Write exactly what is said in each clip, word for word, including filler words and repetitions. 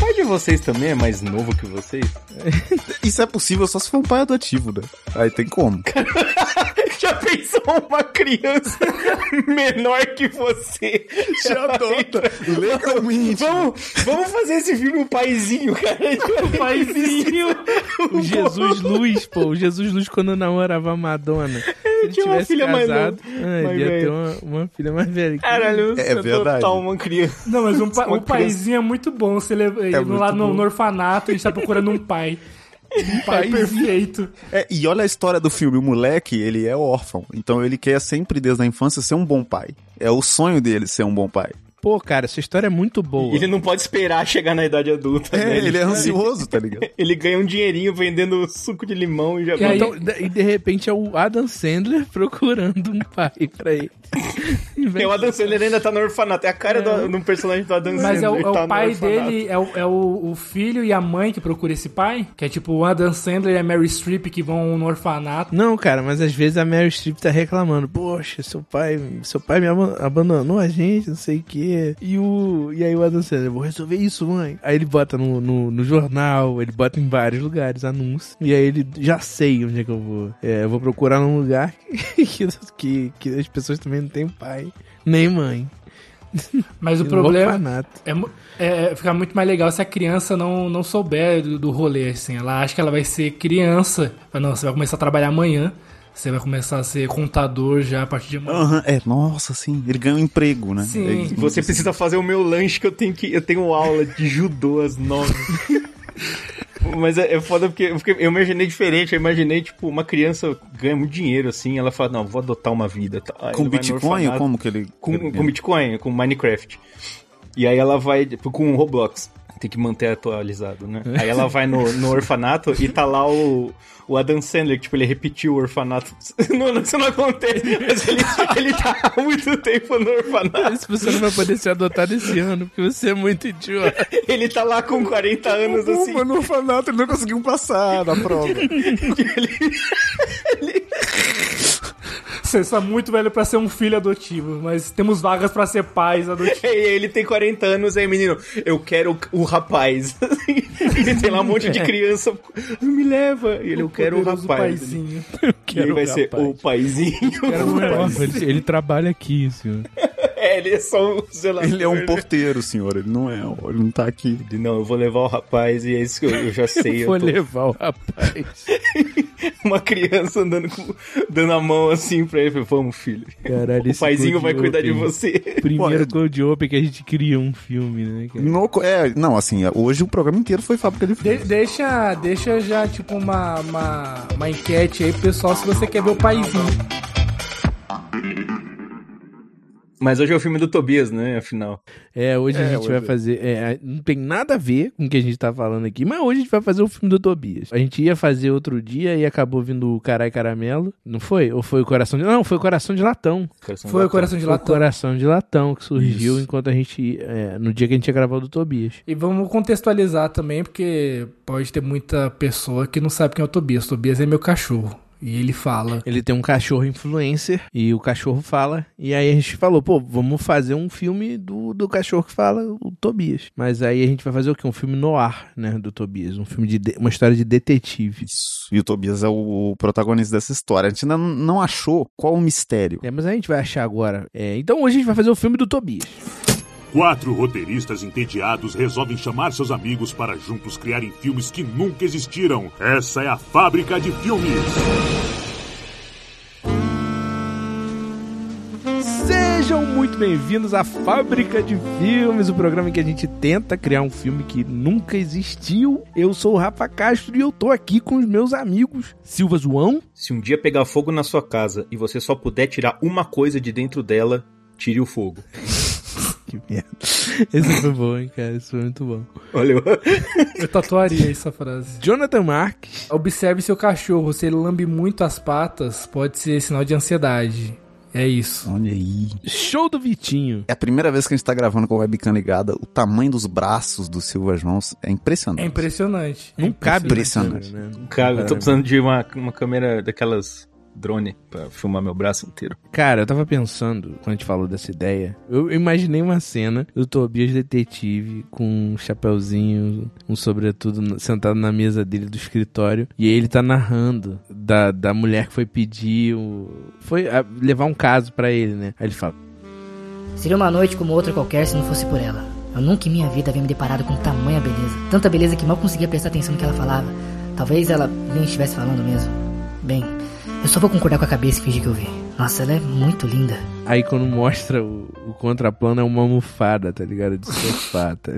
pai de vocês também é mais novo que vocês? Isso é possível só se for um pai adotivo, né? Aí tem como. Já pensou uma criança menor que você? Já adota. Legalmente. Vamos, vamos fazer esse filme o paizinho, cara. O paizinho. O Jesus Luz, pô. O Jesus Luz quando namorava a Madonna. Se ele tinha uma tivesse filha mais casado, nova, ah, mais ele ia velha. ter uma, uma filha mais velha. Caralho, É verdade. total uma criança. Não, mas um pa- Uma o paizinho é muito bom. Você leva ele muito lá no, bom. no orfanato, a gente tá procurando um pai. Um pai perfeito. É, e olha a história do filme, o moleque, ele é órfão, então ele quer sempre, desde a infância, ser um bom pai. É o sonho dele ser um bom pai. Pô, cara, essa história é muito boa. Ele não pode esperar chegar na idade adulta, É, né? ele é ansioso, tá ligado? Ele ganha um dinheirinho vendendo suco de limão e já... E, aí, então, e de repente é o Adam Sandler procurando um pai pra ele. E o Adam Sandler ainda tá no orfanato. É a cara É. do, do personagem do Adam Sandler. Mas é o, é tá o no pai orfanato. dele, é, o, é o, o filho e a mãe que procura esse pai? Que é tipo o Adam Sandler e a Mary Streep que vão no orfanato. Não, cara, mas às vezes a Mary Streep tá reclamando. Poxa, seu pai, seu pai me aban- abandonou a gente, não sei o quê. E, o, e aí o Adam Sandler, vou resolver isso, mãe. Aí ele bota no, no, no jornal, ele bota em vários lugares, anúncios. E aí ele, já sei onde é que eu vou. É, eu vou procurar num lugar que, que, que as pessoas também não têm pai. Nem mãe. Mas o No problema orfanato. é, mu- é ficar muito mais legal se a criança não, não souber do, do rolê, assim. Ela acha que ela vai ser criança. Mas não, você vai começar a trabalhar amanhã. Você vai começar a ser contador já a partir de amanhã. Aham, é, nossa, sim, ele ganha um emprego, né? Sim. É, Você precisa fazer o meu lanche que eu tenho que eu tenho aula de judô às nove. Mas é, é foda porque eu, fiquei- eu imaginei diferente. Eu imaginei, tipo, uma criança ganha muito dinheiro, assim. Ela fala, não, vou adotar uma vida. Tá? Aí com ele vai no Bitcoin, orfanato. como que ele... Com, ele com Bitcoin, com Minecraft. E aí ela vai, tipo, com Roblox. Tem que manter atualizado, né? Aí ela vai no, no orfanato e tá lá o, o Adam Sandler, que, tipo, ele repetiu o orfanato. Não, isso não acontece, mas ele, ele tá há muito tempo no orfanato. Isso você não vai poder ser adotado esse ano, porque você é muito idiota. Ele tá lá com quarenta anos, assim. Pô, no orfanato ele não conseguiu passar na prova. Você está muito velho pra ser um filho adotivo, mas temos vagas pra ser pais adotivos. E aí ele tem quarenta anos, aí menino, eu quero o, o rapaz. E tem lá um monte de criança, me leva. E ele, eu quero o poderoso rapaz. paizinho. E ele vai o ser rapaz. o paizinho. Cara, não é órfão, ele, ele trabalha aqui, senhor. É, ele é só o zelador. Ele é um né? porteiro, senhor, ele não é, ele não tá aqui. Ele, Não, eu vou levar o rapaz e é isso que eu, eu já sei. Vou eu tô- levar o rapaz. Uma criança andando com, dando a mão assim pra ele. Vamos, filho. Caralho, O esse paizinho vai Cold cuidar de Open. você. Primeiro Cold Open que a gente cria um filme, né, cara? No, é, não, assim, hoje o programa inteiro foi fábrica de De- filmes. deixa, deixa já, tipo, uma, uma, uma enquete aí pro pessoal se você quer ver o paizinho. Mas hoje é o filme do Tobias, né? Afinal. É, hoje a É, gente hoje vai é. fazer. é, não tem nada a ver com o que a gente tá falando aqui, mas hoje a gente vai fazer o filme do Tobias. A gente ia fazer outro dia e acabou vindo o Carai Caramelo. Não foi? Ou foi o Coração de. Não, foi o Coração de Latão. Foi o Coração de Foi o Latão. Coração de Latão que surgiu Isso. enquanto a gente. é, no dia que a gente ia gravar o do Tobias. E vamos contextualizar também, porque pode ter muita pessoa que não sabe quem é o Tobias. Tobias é meu cachorro. E ele fala. Ele tem um cachorro influencer e o cachorro fala. E aí a gente falou, pô, vamos fazer um filme do, do cachorro que fala, o Tobias. Mas aí a gente vai fazer o quê? Um filme noir, né, do Tobias. Um filme de, de- uma história de detetive. Isso. E o Tobias é o, o protagonista dessa história. A gente ainda não- não achou qual o mistério. É, mas a gente vai achar agora. É, então hoje a gente vai fazer o filme do Tobias. Quatro roteiristas entediados resolvem chamar seus amigos para juntos criarem filmes que nunca existiram. Essa é a Fábrica de Filmes. Sejam muito bem-vindos à Fábrica de Filmes, o programa em que a gente tenta criar um filme que nunca existiu. Eu sou o Rafa Castro e eu tô aqui com os meus amigos Silva João. Se um dia pegar fogo na sua casa e você só puder tirar uma coisa de dentro dela, tire o fogo. Que merda. Esse foi bom, hein, cara? Esse foi muito bom. Olha, eu... Eu tatuaria essa frase. Jonathan Marques. Observe seu cachorro. Se ele lambe muito as patas, pode ser sinal de ansiedade. É isso. Olha aí. Show do Vitinho. É a primeira vez que a gente tá gravando com a webcam ligada. O tamanho dos braços do Silva João é impressionante. É impressionante. Não cabe. Impressionante. Né? Cara, eu tô precisando de uma, uma câmera daquelas drone pra filmar meu braço inteiro. Cara, eu tava pensando, quando a gente falou dessa ideia, eu imaginei uma cena do Tobias detetive com um chapeuzinho, um sobretudo, sentado na mesa dele do escritório, e aí ele tá narrando da, da mulher que foi pedir o... foi a, levar um caso pra ele, né? Aí ele fala: seria uma noite como outra qualquer se não fosse por ela. Eu nunca em minha vida havia me deparado com tamanha beleza. Tanta beleza que mal conseguia prestar atenção no que ela falava. Talvez ela nem estivesse falando mesmo. Bem, eu só vou concordar com a cabeça e fingir que eu vi. Nossa, ela é muito linda. Aí quando mostra o, o contraplano é uma almofada, tá ligado? De sofá, tá?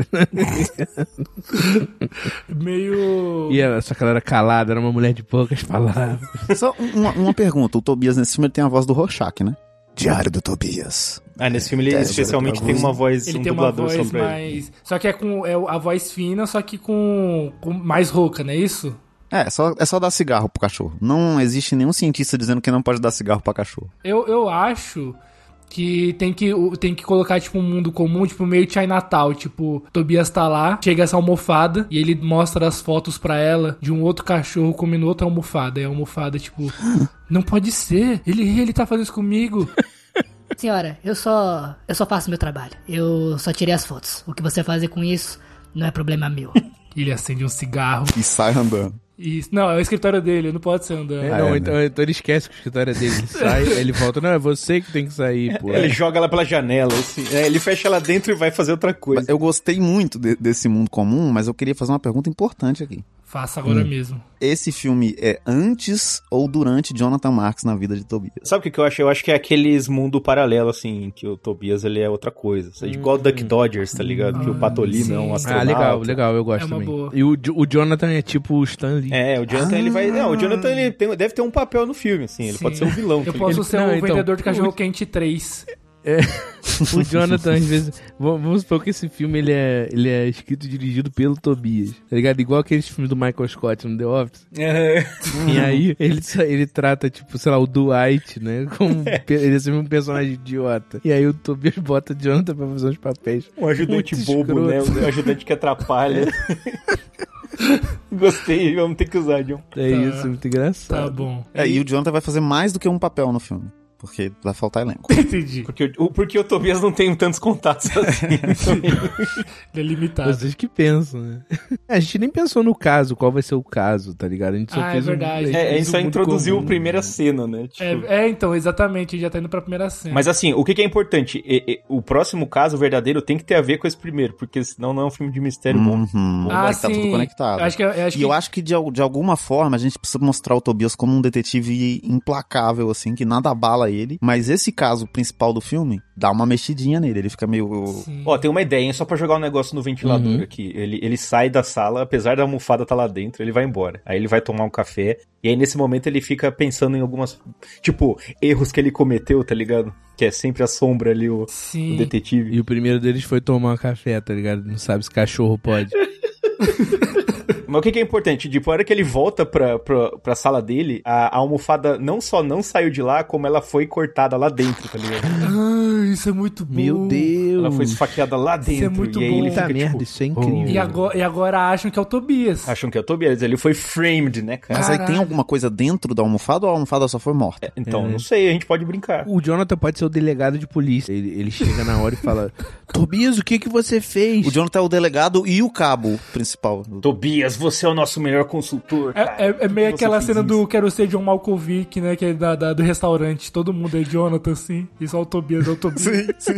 Meio... E ela, só que ela era calada, era uma mulher de poucas palavras. Só uma, uma pergunta, o Tobias nesse filme ele tem a voz do Rorschach, né? Diário do Tobias. Ah, nesse filme ele é, especialmente tem uma voz, ele um tem uma dublador voz sobre mais... ele. Só que é com é a voz fina, só que com, com mais rouca, não é isso? É, só, é só dar cigarro pro cachorro. Não existe nenhum cientista dizendo que não pode dar cigarro pra cachorro. Eu, eu acho que tem, que tem que colocar, tipo, um mundo comum, tipo, meio Chinatown. Tipo, Tobias tá lá, chega essa almofada e ele mostra as fotos pra ela de um outro cachorro comendo outra almofada. E a almofada, tipo, não pode ser. Ele, ele tá fazendo isso comigo. Senhora, eu só... eu só faço meu trabalho. Eu só tirei as fotos. O que você fazer com isso não é problema meu. Ele acende um cigarro. E sai andando. Isso. Não, é o escritório dele, não pode ser andando. É, não, então, então ele esquece que o escritório é dele. Ele sai, aí ele volta. Não, é você que tem que sair, pô. Ele joga ela pela janela, assim. É, ele fecha ela dentro e vai fazer outra coisa. Eu gostei muito de, desse mundo comum, mas eu queria fazer uma pergunta importante aqui. Faça agora hum. mesmo. Esse filme é antes ou durante Jonathan Marks na vida de Tobias? Sabe o que, que eu acho? Eu acho que é aqueles mundo paralelo, assim, que o Tobias, ele é outra coisa. Hum. Igual o Duck Dodgers, tá ligado? Hum. Que o Patolino é um astronauta. Ah, legal, legal, eu gosto é também. Boa. E o, o Jonathan é tipo o Stan Lee. É, o Jonathan, ah. ele vai... Não, o Jonathan, ele tem, deve ter um papel no filme, assim. Ele Sim. pode ser um vilão. Eu tá posso ligado? ser Não, o então, vendedor de cachorro o... quente três. É, o Jonathan, às vezes... Vamos supor que esse filme, ele é, ele é escrito e dirigido pelo Tobias, tá ligado? Igual aqueles filmes do Michael Scott no The Office. É. E aí, ele, ele trata, tipo, sei lá, o Dwight, né? Como ele é sempre um personagem idiota. E aí o Tobias bota o Jonathan pra fazer uns papéis. Um ajudante bobo, escroto. Né? Um ajudante que atrapalha. Gostei, vamos ter que usar, John. É tá. Isso, muito engraçado. Tá bom. É, e o Jonathan vai fazer mais do que um papel no filme. Porque vai faltar elenco. Entendi. Porque o, porque o Tobias não tem tantos contatos assim. Ele é limitado. Vocês que pensam, né? A gente nem pensou no caso, qual vai ser o caso, tá ligado? A gente só ah, fez é verdade. Um, a gente, é, a gente só introduziu comum, a primeira né? cena, né? Tipo... É, é, então, exatamente. A gente já tá indo pra primeira cena. Mas assim, o que, que é importante? E, e, o próximo caso, o verdadeiro, tem que ter a ver com esse primeiro, porque senão não é um filme de mistério bom. Uhum. Ah, Tá sim. tudo conectado. Acho que, acho e que... eu acho que de, de alguma forma a gente precisa mostrar o Tobias como um detetive implacável, assim, que nada abala ele. Mas esse caso principal do filme dá uma mexidinha nele, ele fica meio... Sim. Ó, tem uma ideia, hein? Só pra jogar um negócio no ventilador uhum. aqui. Ele, ele sai da sala, apesar da almofada estar tá lá dentro, ele vai embora. Aí ele vai tomar um café, e aí nesse momento ele fica pensando em algumas, tipo, erros que ele cometeu, tá ligado? Que é sempre a sombra ali, o, o detetive. E o primeiro deles foi tomar um café, tá ligado? Não sabe se cachorro pode. Mas o que, que é importante? Tipo, a hora que ele volta pra, pra, pra sala dele, a, a almofada não só não saiu de lá, como ela foi cortada lá dentro, tá ligado? Ah, isso é muito bom. Meu Deus. Ela foi esfaqueada lá dentro. Isso é muito e aí bom. ele fica, Puta merda, tipo, isso é incrível. E agora, e agora acham que é o Tobias. Acham que é o Tobias. Ele foi framed, né, cara? Mas aí tem alguma coisa dentro da almofada ou a almofada só foi morta? É, então, é. não sei, a gente pode brincar. O Jonathan pode ser o delegado de polícia. Ele, ele chega na hora e fala: Tobias, o que que você fez? O Jonathan é o delegado e o cabo principal. Tobias, você é o nosso melhor consultor, cara. É, é, é meio aquela cena isso? do Quero Ser John Malkovich, né? Que é da, da, do restaurante. Todo mundo é Jonathan, assim. E só o Tobias é o Tobias. Sim, sim.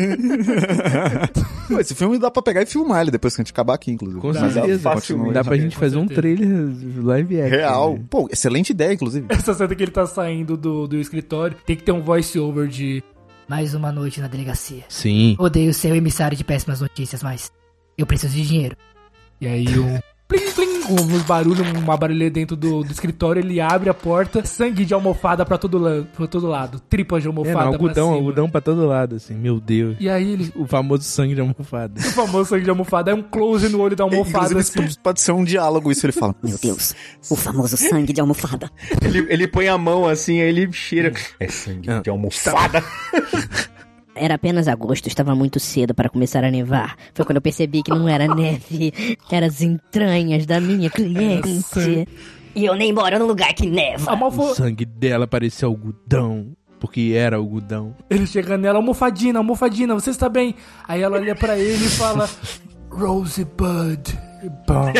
Pô, esse filme dá pra pegar e filmar ele depois que a gente acabar aqui, inclusive. Com dá, certeza. Dá, dá, dá pra gente fazer um trailer live action. Real. Né? Pô, excelente ideia, inclusive. Essa cena que ele tá saindo do, do escritório, tem que ter um voice-over de... Mais uma noite na delegacia. Sim. Odeio ser o emissário de péssimas notícias, mas eu preciso de dinheiro. E aí um... Plim, plim, uns barulhos, uma barulheira dentro do, do escritório, ele abre a porta, sangue de almofada pra todo, la- pra todo lado, tripas de almofada é, não, algodão, pra cima. algodão pra todo lado, assim, meu Deus. E aí ele... O famoso sangue de almofada. O famoso sangue de almofada, é um close no olho da almofada, Inclusive, assim. pode ser um diálogo isso, ele fala. Meu Deus, o famoso sangue de almofada. Ele, ele põe a mão assim, aí ele cheira. É sangue Ah, de almofada. Era apenas agosto, estava muito cedo para começar a nevar. Foi quando eu percebi que não era neve, eram as entranhas da minha cliente. E eu nem moro num lugar que neva. A Malfo... O sangue dela parecia algodão, porque era algodão. Ele chega nela, almofadina, almofadina, você está bem? Aí ela olha pra ele e fala, Rosebud. Bom.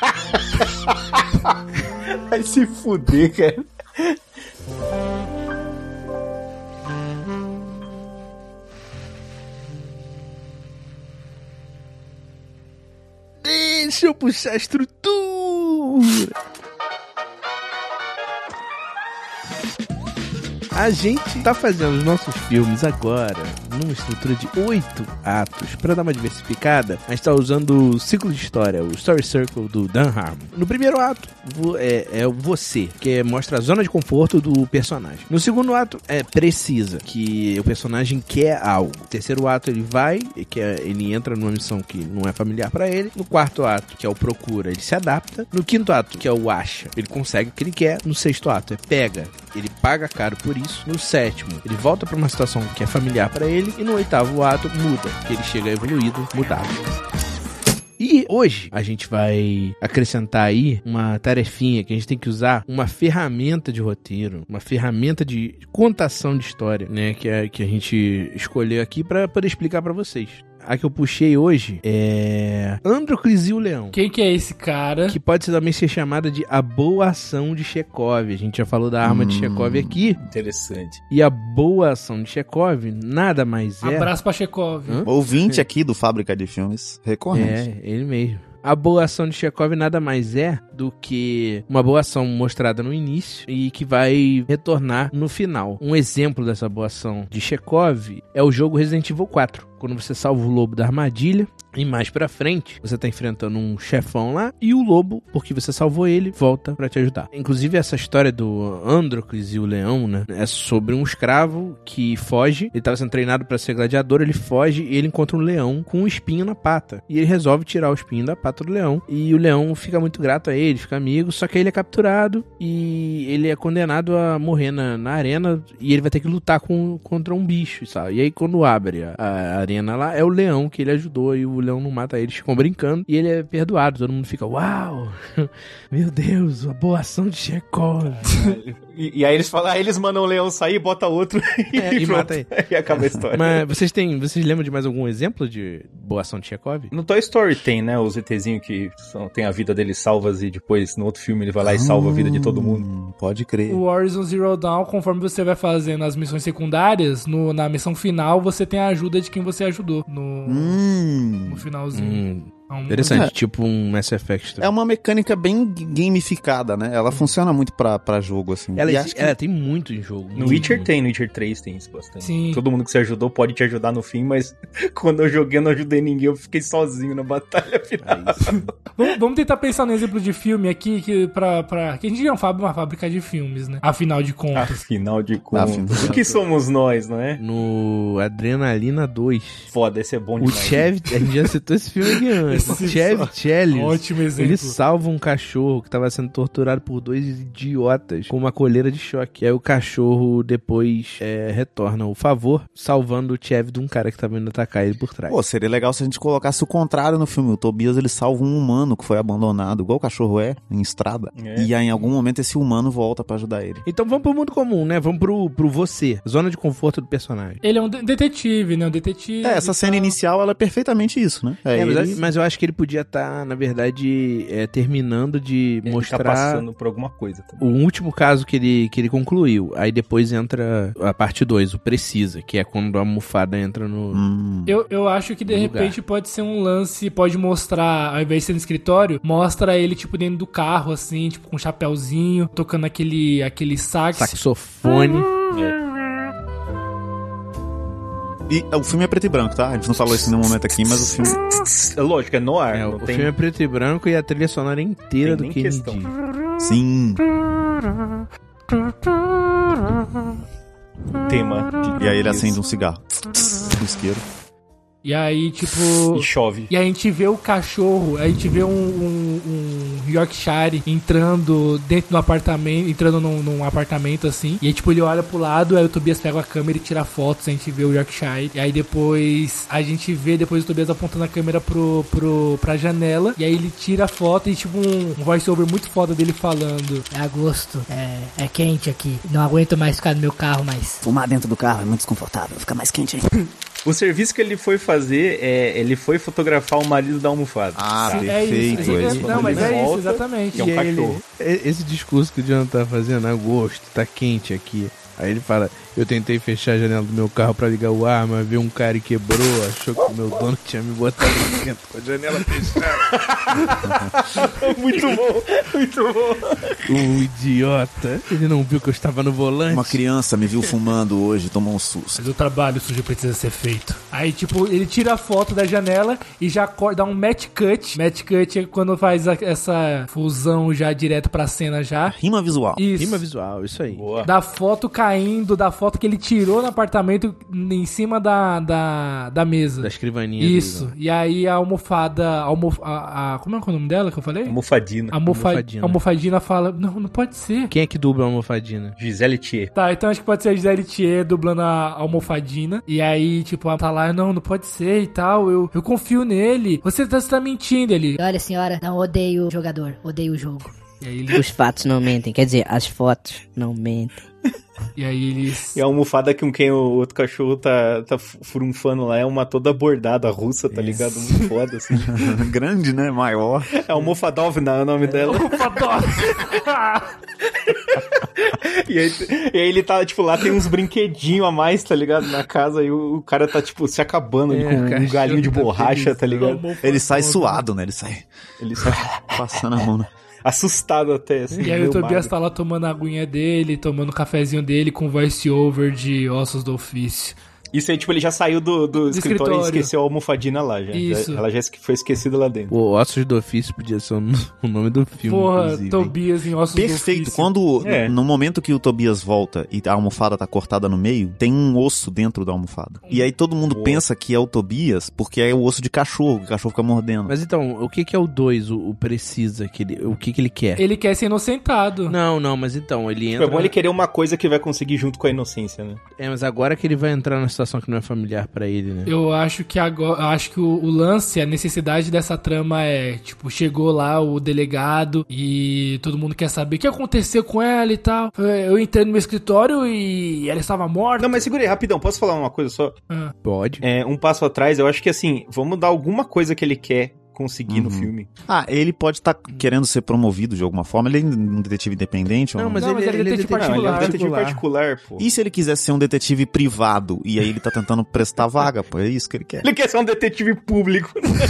Vai se fuder, cara. Deixa eu puxar a estrutura. A gente tá fazendo os nossos filmes agora numa estrutura de oito atos. Pra dar uma diversificada, a gente tá usando o ciclo de história, o Story Circle do Dan Harmon. No primeiro ato é, é o você, que mostra a zona de conforto do personagem. No segundo ato é precisa, que o personagem quer algo. No terceiro ato ele vai, que é, ele entra numa missão que não é familiar pra ele. No quarto ato, que é o procura, ele se adapta. No quinto ato, que é o acha, ele consegue o que ele quer. No sexto ato é pega, ele paga caro por isso. No sétimo, ele volta pra uma situação que é familiar pra ele. E no oitavo ato, muda, que ele chega evoluído, mudado. E hoje a gente vai acrescentar aí uma tarefinha que a gente tem que usar, uma ferramenta de roteiro, uma ferramenta de contação de história, né, que, é, que a gente escolheu aqui pra poder explicar pra vocês. A que eu puxei hoje é Androcles e o Leão. Quem que é esse cara? Que pode também ser chamada de a boa ação de Chekhov. A gente já falou da arma hum, de Chekhov aqui. Interessante. E a boa ação de Chekhov nada mais é... Abraço pra Chekhov. Hã? Ouvinte aqui do Fábrica de Filmes recorrente. É, ele mesmo. A boa ação de Chekhov nada mais é do que uma boa ação mostrada no início e que vai retornar no final. Um exemplo dessa boa ação de Chekhov é o jogo Resident Evil quatro. Quando você salva o lobo da armadilha e mais pra frente você tá enfrentando um chefão lá e o lobo, porque você salvou ele, volta pra te ajudar. Inclusive essa história do Androcles e o Leão, né, é sobre um escravo que foge, ele tava sendo treinado pra ser gladiador, ele foge e ele encontra um leão com um espinho na pata. E ele resolve tirar o espinho da pata do leão e o leão fica muito grato a ele, fica amigo, só que ele é capturado e ele é condenado a morrer na, na arena e ele vai ter que lutar com, contra um bicho, sabe? E aí quando abre a, a arena lá, é o leão que ele ajudou e o leão não mata ele, eles ficam brincando e ele é perdoado, todo mundo fica, uau, meu Deus, a boa ação de Chekhov. e, e aí eles falam, ah, eles mandam o leão sair, bota outro é, e, e mata ele. E acaba a história. Mas vocês têm, vocês lembram de mais algum exemplo de boa ação de Chekhov? No Toy Story tem, né, os ETzinhos que são, tem a vida deles salvas e depois no outro filme ele vai lá e salva a vida de todo mundo. Pode crer. O Horizon Zero Dawn, conforme você vai fazendo as missões secundárias, no, na missão final você tem a ajuda de quem você ajudou no, hum. no finalzinho. Hum. Interessante, é. Tipo um Mass Effect. É uma mecânica bem gamificada, né? Ela funciona muito pra, pra jogo, assim. Ela, e acho que... ela tem muito em jogo. No Witcher tem, no Witcher três tem isso bastante. Sim. Todo mundo que você ajudou pode te ajudar no fim, mas quando eu joguei eu não ajudei ninguém, eu fiquei sozinho na batalha final. É vamos, vamos tentar pensar no exemplo de filme aqui, que, pra, pra, que a gente é uma fábrica de filmes, né? Afinal de contas. Afinal de contas. O que somos nós, não é? No Adrenalina dois. Foda, esse é bom demais. O Chevy, a gente já citou esse filme aqui antes. O Chevy Chalice, ótimo exemplo. Ele salva um cachorro que estava sendo torturado por dois idiotas com uma coleira de choque. Aí o cachorro depois é, retorna o favor, salvando o Chevy de um cara que estava indo atacar ele por trás. Pô, seria legal se a gente colocasse o contrário no filme. O Tobias, ele salva um humano que foi abandonado, igual o cachorro é, em estrada. É. E aí em algum momento esse humano volta pra ajudar ele. Então vamos pro mundo comum, né? Vamos pro, pro você, zona de conforto do personagem. Ele é um de- detetive, né? Um detetive. É, essa cena tá... inicial, ela é perfeitamente isso, né? É, é mas, ele... mas eu acho que ele podia estar Tá, na verdade, é, terminando de ele mostrar... Ele tá passando por alguma coisa também. O último caso que ele, que ele concluiu. Aí depois entra a parte dois, o Precisa, que é quando a almofada entra no... Hum. Eu, eu acho que de repente lugar. Pode ser um lance, pode mostrar, ao invés de ser no escritório, mostra ele, tipo, dentro do carro, assim, tipo, com um chapéuzinho, tocando aquele, aquele sax. Saxofone. é. E o filme é preto e branco, tá? A gente não falou isso no momento aqui, mas o filme... É lógico, é noir. É, o tem... filme é preto e branco e a trilha sonora inteira do Kennedy. Sim. Tema. E aí ele acende um cigarro. Do isqueiro. E aí, tipo... E chove. E aí a gente vê o cachorro, a gente vê um, um, um Yorkshire entrando dentro do apartamento, entrando num, num apartamento, assim. E aí, tipo, ele olha pro lado, aí o Tobias pega a câmera e tira fotos, a gente vê o Yorkshire. E aí depois, a gente vê depois o Tobias apontando a câmera pro, pro, pra janela. E aí ele tira a foto e, tipo, um, um voice-over muito foda dele falando: é agosto, é, é quente aqui, não aguento mais ficar no meu carro, mas... Fumar dentro do carro é muito desconfortável, fica mais quente aí. O serviço que ele foi fazer, é, ele foi fotografar o marido da almofada. Ah, Sim, perfeito. é isso. Esse. Não, mas é volta, isso, exatamente. Que é um E aí cachorro. ele- esse discurso que o Jonathan tá fazendo, agosto, tá quente aqui. Aí ele fala, eu tentei fechar a janela do meu carro pra ligar o ar, mas veio um cara e quebrou, achou que o meu dono tinha me botado dentro com a janela fechada. Muito bom, muito bom. O idiota, ele não viu que eu estava no volante. Uma criança me viu fumando hoje, tomou um susto. Mas o trabalho sujo precisa ser feito. Aí, tipo, ele tira a foto da janela e já cor- dá um match cut. Match cut é quando faz a- essa fusão já direto pra cena já. Rima visual. Isso. Rima visual, isso aí. Boa. Da foto caindo, da foto que ele tirou no apartamento em cima da, da, da mesa. Da escrivaninha. Isso. dele, E aí a almofada... A almof... a, a- como é que é o nome dela que eu falei? Almofadina. A almofa... Almofadina. a almofadina fala... Não, não pode ser. Quem é que dubla a almofadina? Gisele Thier. Tá, então acho que pode ser a Gisele Thier dublando a almofadina. E aí, tipo, ela tá lá, não, não pode ser e tal. Eu, eu confio nele. Você tá, você tá mentindo, ele. Olha, senhora, não odeio o jogador, odeio o jogo. E aí, ele, Os fatos não mentem, quer dizer, as fotos não mentem. e aí eles. E a almofada com quem o outro cachorro tá, tá frunfando lá é uma toda bordada russa, tá ligado? Muito foda, assim. Grande, né? Maior. É Almofadovna é o nome dela. E aí, e aí ele tá, tipo, lá tem uns brinquedinhos a mais, tá ligado? Na casa, e o, o cara tá, tipo, se acabando ali É, com o um cachorro galinho de tá borracha, tá ligado? Ele sai suado, né? Ele sai Ele sai passando a mão. Né? assustado até, assim. E aí meio o Tobias magro. tá lá tomando a aguinha dele, tomando o cafezinho dele com voice over de Ossos do Ofício. Isso aí, tipo, ele já saiu do, do, escritório, escritório. e esqueceu a almofadina lá, já. Isso. Já- ela já esque- foi esquecida lá dentro. O Ossos do Ofício podia ser o n- o nome do filme, Porra, inclusive. Tobias em Ossos do Perfeito. Ofício. Quando, É. no momento que o Tobias volta e a almofada tá cortada no meio, tem um osso dentro da almofada. E aí todo mundo Boa. pensa que é o Tobias porque é o osso de cachorro, que o cachorro fica mordendo. Mas então, o que que é o dois, o, o precisa, que ele, o que que ele quer? Ele quer ser inocentado. Não, não, mas então, ele Tipo, entra... é bom ele querer uma coisa que vai conseguir junto com a inocência, né? É, mas agora que ele vai entrar numa situação que não é familiar pra ele, né? Eu acho que agora, eu acho que o, o lance, a necessidade dessa trama é, tipo, chegou lá o delegado e todo mundo quer saber o que aconteceu com ela e tal. Eu entrei no meu escritório e ela estava morta. Não, mas segura aí, rapidão. Posso falar uma coisa só? Ah, Pode. É, um passo atrás, eu acho que, assim, vamos dar alguma coisa que ele quer conseguir no Uhum. filme. Ah, ele pode estar querendo ser promovido de alguma forma. Ele é um detetive independente ou Não, não? mas Não, ele, mas ele é ele é detetive detetive Não, ele é um detetive particular. particular, pô. E se ele quiser ser um detetive privado e aí ele tá tentando prestar vaga, pô, é isso que ele quer. Ele quer ser um detetive público.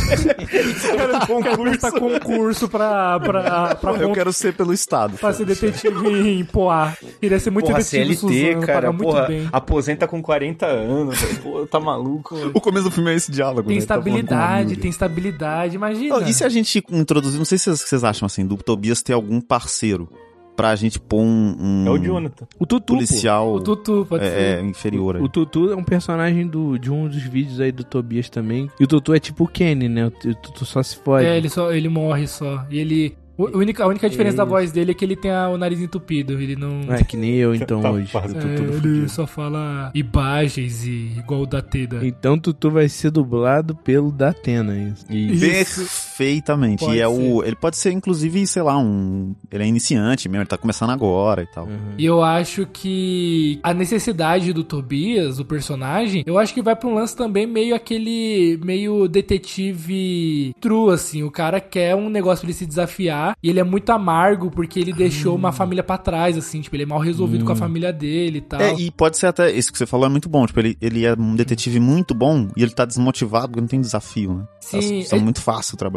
Era um Quer concurso. prestar concurso pra, pra, pra, Eu quero ser pelo Estado. pra ser detetive em Poá. Queria ser muito Porra, detetive C L T, Suzano, cara, paga muito porra, bem. aposenta com quarenta anos, velho. Pô, tá maluco. O começo do filme é esse diálogo, Tem né? Ele tá falando com um estabilidade, amigo. tem estabilidade, imagina. Oh, e se a gente introduzir, não sei se vocês acham assim, do Tobias ter algum parceiro pra gente pôr um, um É o Jonathan. O Tutu, pô. policial O Tutu, pode é, ser. é, inferior. O Tutu é um personagem do, de um dos vídeos aí do Tobias também. E o Tutu é tipo o Kenny, né? O Tutu só se fode. É, ele, só, ele morre só. E ele... o- A única, a única diferença da Isso. voz dele é que ele tem a- o nariz entupido. Ele não... É que nem eu, então, Tá hoje. fácil. Eu É, tô tudo ele fudido. só fala imagens e igual o da Teda. Então Tutu vai ser dublado pelo Datena, isso. Perfeitamente. Pode E é ser. o. Ele pode ser, inclusive, sei lá, um. Ele é iniciante mesmo, ele tá começando agora e tal. Uhum. E eu acho que a necessidade do Tobias, o personagem, eu acho que vai pra um lance também meio aquele... Meio detetive true, assim. O cara quer um negócio pra ele se desafiar e ele é muito amargo porque ele deixou uma família pra trás, assim. Tipo, ele é mal resolvido com a família dele e tal. É, e pode ser até. Isso que você falou é muito bom. Tipo, ele, ele é um detetive muito bom e ele tá desmotivado porque não tem desafio, né? Sim, Tá, tá é- muito fácil o trabalho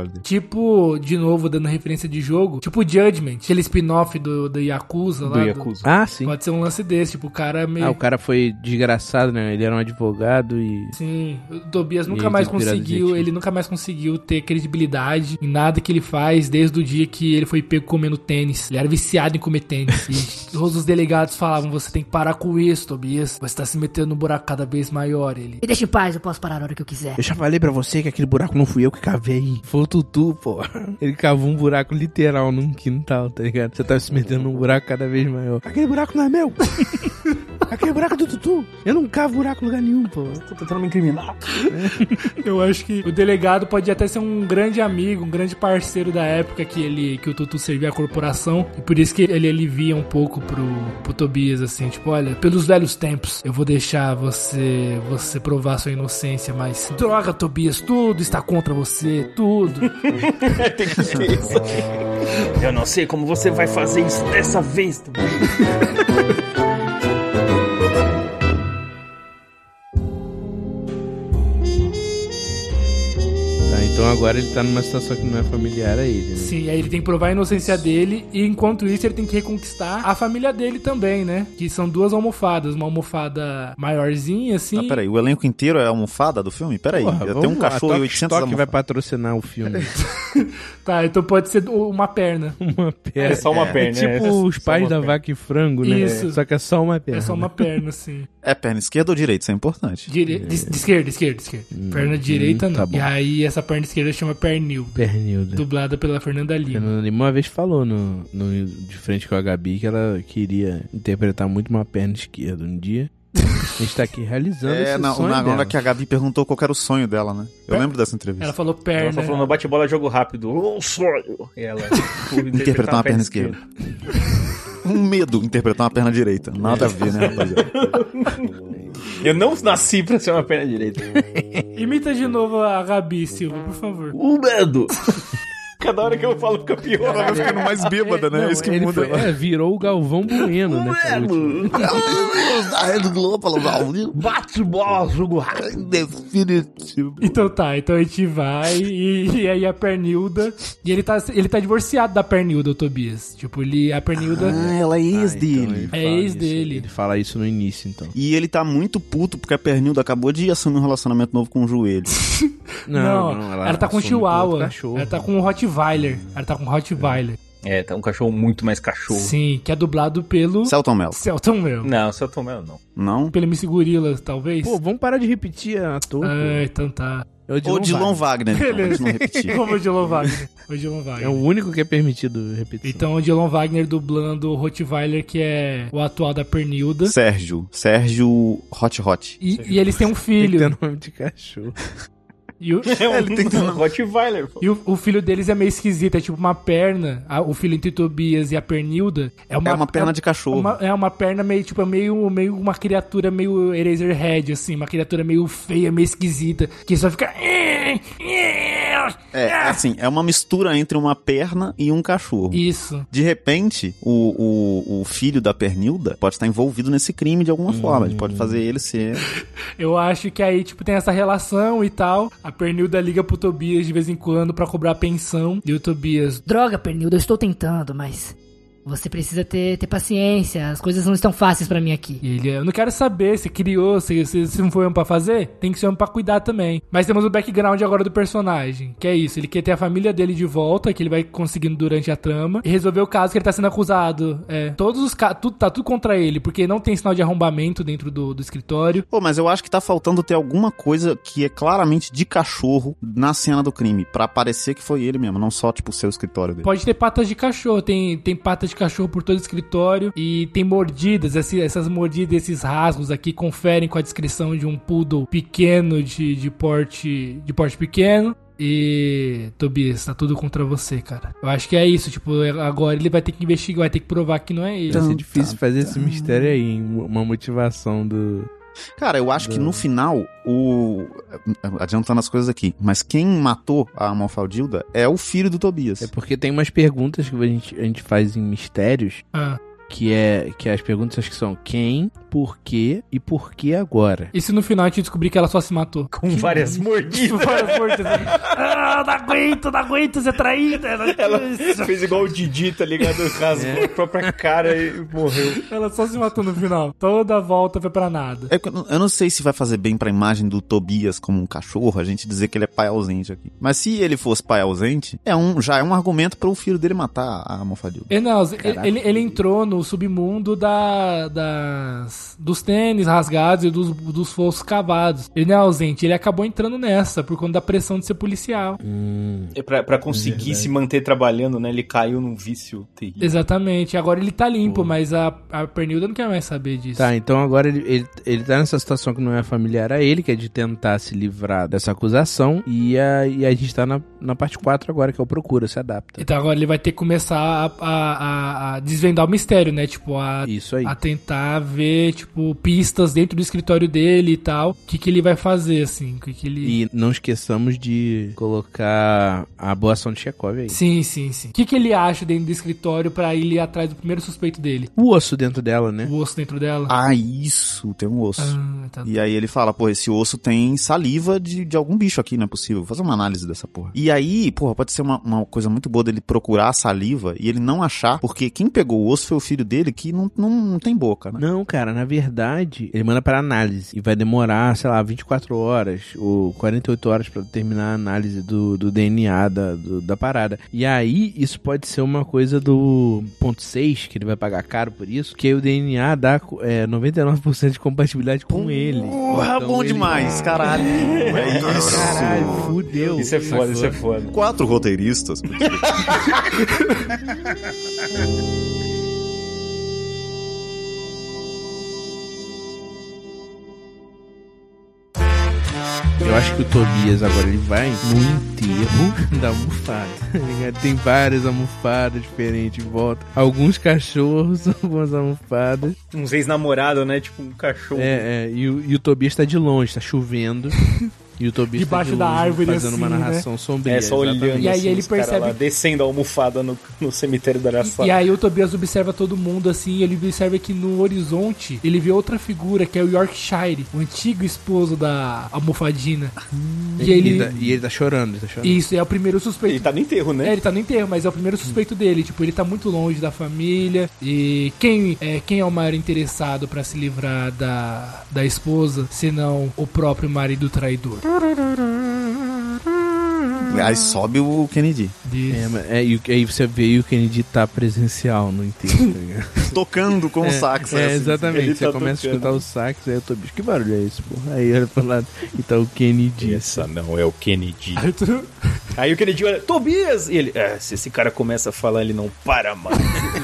grávida. Tipo, de novo, dando referência de jogo, tipo Judgment, aquele spin-off do, do Yakuza lá. Do Yakuza. Do... Ah, sim. Pode ser um lance desse, tipo, o cara meio... Ah, o cara foi desgraçado, né? Ele era um advogado e... Sim, o Tobias E nunca ele mais tem que virar conseguiu, detetive. ele nunca mais conseguiu ter credibilidade em nada que ele faz desde o dia que ele foi pego comendo tênis. Ele era viciado em comer tênis. E todos os delegados falavam, você tem que parar com isso, Tobias. Você tá se metendo num buraco cada vez maior. Ele... Me deixa em paz, eu posso parar a hora que eu quiser. Eu já falei pra você que aquele buraco não fui eu que cavei. Foi o Tutu, pô. Ele cavou um buraco literal num quintal, tá ligado? Você tá se metendo num buraco cada vez maior. Aquele buraco não é meu. Aquele buraco é do Tutu. Eu não cavo buraco em lugar nenhum, pô. Tô tentando me incriminar. Eu acho que o delegado pode até ser um grande amigo, um grande parceiro da época que ele que o Tutu servia à corporação. E por isso que ele alivia um pouco pro, pro Tobias, assim, tipo, olha, pelos velhos tempos, eu vou deixar você você provar sua inocência, mas droga, Tobias, tudo está contra você, tudo. Tem que ser isso. Eu não sei como você vai fazer isso dessa vez, Tobias. Então agora ele tá numa situação que não é familiar a ele, né? Sim, aí ele tem que provar a inocência dele e enquanto isso ele tem que reconquistar a família dele também, né? Que são duas almofadas, uma almofada maiorzinha, assim. Ah, peraí, o elenco inteiro é a almofada do filme? Peraí, Porra, tem um vamos lá, cachorro e Tok oitocentas Stock almofadas. vai patrocinar o filme. Tá, então pode ser uma perna. Uma perna. É só uma É, perna. É tipo é, os só pais uma da perna. vaca e frango, né? Isso. Só que é só uma perna. É só uma perna, assim. É perna esquerda ou direita? Isso é importante. Dire... De, de esquerda, esquerda, esquerda. Perna direita, não. tá bom. E aí essa perna esquerda chama Pernilda. Pernilda. Dublada pela Fernanda Lima. Fernanda Lima uma vez falou no, no De Frente com a Gabi que ela queria interpretar muito uma perna esquerda um dia. A gente tá aqui realizando É, esse na, sonho na hora dela. que a Gabi perguntou qual que era o sonho dela, né? Eu Per- lembro dessa entrevista. Ela falou perna. Ela só falou no bate-bola jogo rápido. Ô, sonho! E ela tipo, Interpretar uma perna esquerda. Um medo interpretar uma perna direita. Nada a ver, né, rapaziada? Eu não nasci pra ser uma perna direita. Imita de novo a Gabi, Silva, por favor. O medo! Cada hora que eu falo fica pior. Ela vai ficando mais bêbada, né? Não, É isso que ele muda. foi- é, virou o Galvão Bueno, né? essa última. Da Rede Globo, falou, Bate-bola, jogo rápido. definitivo. Então tá, então a gente vai e, e aí a Pernilda. E ele tá, ele tá divorciado da Pernilda, o Tobias. Tipo, ele, a Pernilda Ah, ela é ex Ah, então dele. ele é fala ex isso, dele. Ele fala isso no início, então. E ele tá muito puto porque a Pernilda acabou de assumir um relacionamento novo com o joelho. Não, ela, tá com assume outro Chihuahua. cachorro. Ela tá com um Rottweiler. Ela tá com um Rottweiler. É, tá um cachorro muito mais cachorro. Sim, que é dublado pelo Celton Mello. Celton Mello. Não, seu Tomel não. Não? Pelo Miss Gorila, talvez. Pô, vamos parar de repetir a ator. Ah, então tá. É o Ou Dilon Wagner. Então, pra Beleza. gente não repetir. Como o Dylan Wagner. O Dylan É Wagner. o único que é permitido repetir. Então o Dylan Wagner dublando o Rottweiler, que é o atual da Pernilda. Sérgio. Sérgio Hot Hot. E, e eles têm um Tem filho. que ter nome de cachorro. E o, Ele tem que ter um Rottweiler, pô. e o, o filho deles é meio esquisito. É tipo uma perna. a- o filho entre Tobias e a Pernilda. É uma, É uma perna de cachorro. uma- é uma perna meio, tipo, meio, meio uma criatura meio Eraserhead, assim. Uma criatura meio feia, meio esquisita. Que só fica... É, assim, é uma mistura entre uma perna e um cachorro. Isso. De repente, o, o, o filho da Pernilda pode estar envolvido nesse crime de alguma forma. A gente pode fazer ele ser... Eu acho que aí, tipo, tem essa relação e tal. A Pernilda liga pro Tobias de vez em quando pra cobrar pensão. E o Tobias... Droga, Pernilda, eu estou tentando, mas você precisa ter, ter paciência. As coisas não estão fáceis pra mim aqui. E ele, eu não quero saber se criou, se, se, se não foi homem pra fazer, tem que ser homem pra cuidar também. Mas temos o background agora do personagem, que é isso, ele quer ter a família dele de volta, que ele vai conseguindo durante a trama, e resolver o caso que ele tá sendo acusado. É, todos os casos, tudo, tá tudo contra ele, porque não tem sinal de arrombamento dentro do, do escritório. Pô, mas eu acho que tá faltando ter alguma coisa que é claramente de cachorro na cena do crime, pra parecer que foi ele mesmo, não só, tipo, o seu escritório dele. Pode ter patas de cachorro, tem, tem patas de cachorro por todo o escritório, e tem mordidas, esse- essas mordidas, esses rasgos aqui conferem com a descrição de um poodle pequeno, de, de porte de porte pequeno. E, Tobias, tá tudo contra você, cara. Eu acho que é isso, tipo, agora ele vai ter que investigar, vai ter que provar que não é ele. Vai ser Tum, difícil tá, fazer tá. esse mistério aí, hein? Uma motivação do... Cara, eu acho que no final, o... adiantando as coisas aqui, mas quem matou a Mofaldilda é o filho do Tobias. É porque tem umas perguntas que a gente, a gente faz em mistérios, Ah, que é que as perguntas que são quem, por quê e por que agora. E se no final a gente descobrir que ela só se matou? Com várias mordidas. várias mordidas. Ah, não aguento, não aguento ser traída. Ela fez igual o Didi, tá ligado? Rasgou é. a própria cara e morreu. Ela só se matou no final. Toda a volta foi pra nada. É, eu não sei se vai fazer bem pra imagem do Tobias como um cachorro, a gente dizer que ele é pai ausente aqui. Mas se ele fosse pai ausente, é um, já é um argumento para o filho dele matar a Mofadil. Enels, ele, ele entrou no submundo da, das, dos tênis rasgados e dos, dos fossos cavados. Ele não é ausente, ele acabou entrando nessa por conta da pressão de ser policial. Hum, é pra, pra conseguir é se manter trabalhando, né? Ele caiu num vício terrível. Exatamente. Agora ele tá limpo, Pô. mas a, a Pernilda não quer mais saber disso. Tá, então agora ele, ele, ele tá nessa situação que não é familiar a ele, que é de tentar se livrar dessa acusação, e a, e a gente tá na, na parte quatro agora, que é o Procura, se adapta. Então agora ele vai ter que começar a, a, a, a desvendar o mistério, né? Tipo, a, Isso aí. a tentar ver, tipo, pistas dentro do escritório dele e tal. O que que ele vai fazer, assim? O que que ele... E não esqueçamos de colocar a boa ação de Chekhov aí. Sim, sim, sim. O que que ele acha dentro do escritório pra ir atrás do primeiro suspeito dele? O osso dentro dela, né? O osso dentro dela. Ah, isso. Tem um osso. Ah, tá. E aí ele fala, pô, esse osso tem saliva de, de algum bicho aqui, não é possível. Vou fazer uma análise dessa porra. E aí, porra, pode ser uma, uma coisa muito boa dele procurar a saliva e ele não achar, porque quem pegou o osso foi o filho dele, que não, não, não tem boca, né? Não, cara, na verdade, ele manda para análise e vai demorar, sei lá, vinte e quatro horas ou quarenta e oito horas pra terminar a análise do, do D N A da, do, da parada. E aí, isso pode ser uma coisa do ponto seis, que ele vai pagar caro por isso, que aí o D N A dá é, noventa e nove por cento de compatibilidade com Porra, ele. Porra, então bom ele... demais, caralho. É isso. Caralho, fudeu. Isso é foda, isso é foda. Quatro roteiristas. Eu acho que o Tobias agora ele vai no enterro da almofada. Tem várias almofadas diferentes em volta. Alguns cachorros, algumas almofadas. Uns ex-namorados, né? Tipo um cachorro. É, é. E o, e o Tobias tá de longe, tá chovendo. E o Tobias debaixo tá de da longe, árvore, fazendo assim, uma narração né? sombria. É, só olhando. Exatamente. E aí assim, ele percebe... lá, descendo a almofada no, no cemitério da Araçá. E aí o Tobias observa todo mundo, assim, e ele observa que no horizonte ele vê outra figura, que é o Yorkshire, o antigo esposo da almofadina. Hum, e, ele... ele tá, e ele tá chorando, ele tá chorando. Isso, é o primeiro suspeito. Ele tá no enterro, né? É, ele tá no enterro, mas é o primeiro suspeito hum. dele. Tipo, ele tá muito longe da família. E quem é, quem é o maior interessado pra se livrar da, da esposa, senão o próprio marido traidor? Aí sobe o Kennedy. É, é, e aí você vê e o Kennedy tá presencial no enterro, tá ligado? Tocando com é, o sax. É, assim. exatamente. Você tá começa tocando. a escutar o sax, aí eu tô, bicho, que barulho é esse, porra? Aí olha pro lado e tá o Kennedy. Essa não é o Kennedy. Aí, tu... aí o Kennedy olha, Tobias! E ele, é, se esse cara começa a falar, ele não para mais.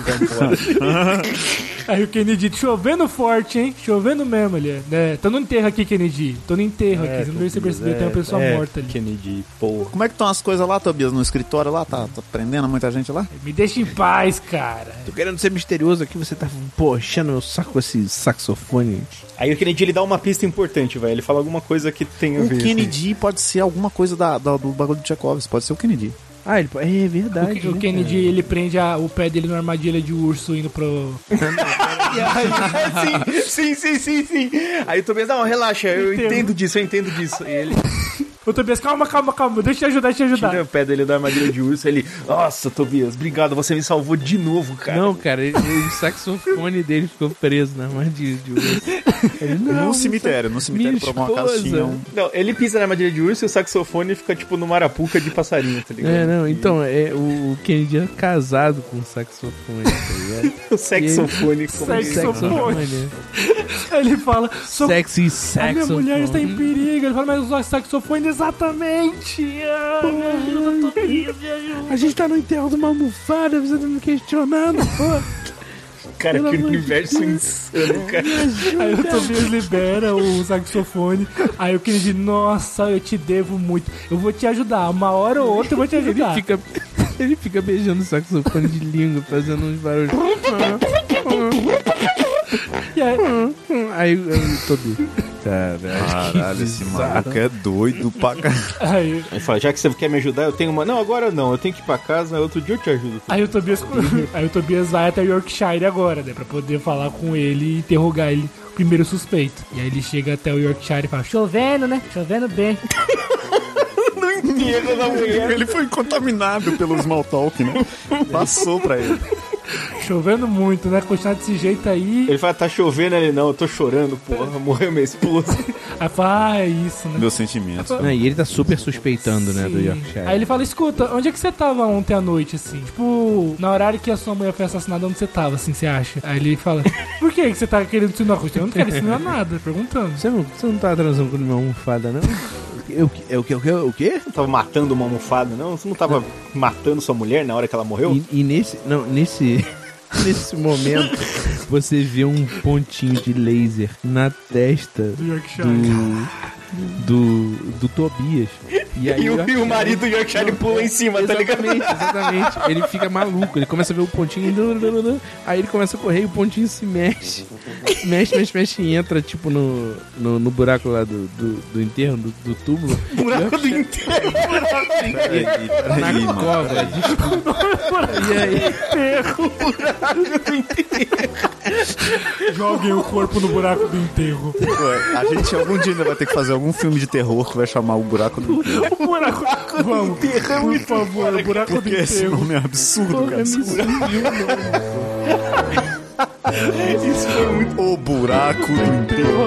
Aí o Kennedy, chovendo forte, hein? Chovendo mesmo ali, né? Tô no enterro aqui, Kennedy. Tô no enterro é, aqui. Você não deve perceber, é, tem uma pessoa é, morta ali. Kennedy, porra. Como é que estão as coisas lá, Tobias, no escritório lá? Tá, tá prendendo muita gente lá? Me deixa em paz, cara. Tô querendo ser misterioso aqui, você tá, pô, enchendo meu saco com esse saxofone. Aí o Kennedy, ele dá uma pista importante, velho. Ele fala alguma coisa que tem a o ver. O Kennedy assim. Pode ser alguma coisa da, da, do bagulho do Chekhov. Pode ser o Kennedy. Ah, ele, é verdade. O, né, o Kennedy, cara? Ele prende a, o pé dele numa armadilha de urso indo pro... aí, sim, sim, sim, sim, sim. Aí o Tobias, não, relaxa, eu entendo, entendo disso, eu entendo disso. E ele... O Tobias, calma, calma, calma, deixa eu te ajudar, deixa eu te ajudar. Tira o pé dele da armadilha de urso, ele... Nossa, Tobias, obrigado, você me salvou de novo, cara. Não, cara, ele, o saxofone dele ficou preso na armadilha de urso. Ele, não, no cemitério, no cemitério, por alguma casa tinha um... Não, ele pisa na armadilha de urso e o saxofone fica, tipo, numa arapuca de passarinho, tá ligado? É, não, então, é, o Kennedy é casado com o saxofone, tá ligado? O saxofone. Como saxofone. Aí ele fala... Sexy saxofone. A minha mulher está em perigo. Ele fala, mas o saxofone exatamente. Ah, me ajuda, Tobias, me ajuda. A gente tá no enterro de uma almofada, você tá me questionando, pô. Cara, que universo insano, cara. Aí o Tobias libera o saxofone. Aí o Kennedy, nossa, eu te devo muito. Eu vou te ajudar. Uma hora ou outra eu vou te ajudar. Ele fica, ele fica beijando o saxofone de língua, fazendo uns barulhos. E aí, aí o Tobias. cara. Caralho, esse maluco é doido pra caralho. Aí ele fala, já que você quer me ajudar, eu tenho uma... Não, agora não, eu tenho que ir pra casa, outro dia eu te ajudo. Aí o Tobias, aí o Tobias vai até Yorkshire agora, né? Pra poder falar com ele e interrogar ele, o primeiro suspeito. E aí ele chega até o Yorkshire e fala, chovendo, né? Chovendo bem. Não entendo da mulher. Ele foi contaminado pelo small talk, né? Passou pra ele. Chovendo muito, né? Continuar desse jeito aí. Ele fala, tá chovendo ali, não, eu tô chorando, porra, morreu minha esposa. Aí fala, ah, é isso, né? Meus sentimentos. Não, e ele tá super suspeitando, né, do Yorkshire. Aí ele fala, escuta, onde é que você tava ontem à noite, assim? Tipo, na horário que a sua mulher foi assassinada, onde você tava, assim, você acha? Aí ele fala, por que que você tá querendo ensinar coisa? Eu não quero ensinar nada, perguntando. Você não, você não tá transando com uma almofada, não? Eu, eu, o quê? O quê? Você não tava matando uma almofada, não? Você não tava não. matando sua mulher na hora que ela morreu? E, e nesse... Não, nesse... Nesse momento, você vê um pontinho de laser na testa do, do, do Tobias. E, aí, e, o, e o marido do Yorkshire não, pula em cima, tá ligado? Exatamente, ele fica maluco, ele começa a ver o pontinho, aí ele começa a correr e o pontinho se mexe. Mexe, mexe, mexe e entra, tipo, no, no, no buraco lá do, do, do enterro, do, do túmulo. Buraco do enterro? Na cova. E aí... Enterro, buraco do enterro. Joguem o corpo no buraco do enterro. Ué, a gente algum dia ainda vai ter que fazer algum filme de terror que vai chamar o buraco do enterro. O buraco, vamos, do enterro, por favor, o buraco do enterro. Esse nome é absurdo, cara. Isso foi muito... O buraco do enterro.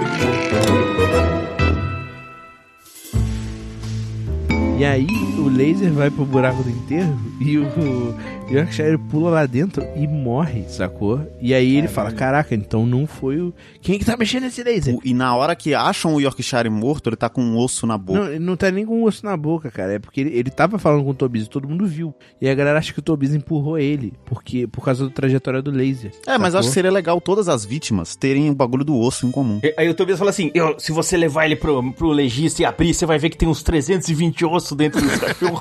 E aí o laser vai pro buraco do enterro e o Yorkshire pula lá dentro e morre, sacou? E aí ele fala, caraca, então não foi o... Quem que tá mexendo nesse laser? O, e na hora que acham o Yorkshire morto, ele tá com um osso na boca. Não, ele não tá nem com um osso na boca, cara. É porque ele, ele tava falando com o Tobias e todo mundo viu. E a galera acha que o Tobias empurrou ele, porque, por causa da trajetória do laser. É, sacou? Mas eu acho que seria legal todas as vítimas terem o bagulho do osso em comum. E, aí o Tobias fala assim, eu, se você levar ele pro, pro legista e abrir, você vai ver que tem uns trezentos e vinte ossos dentro do cachorro.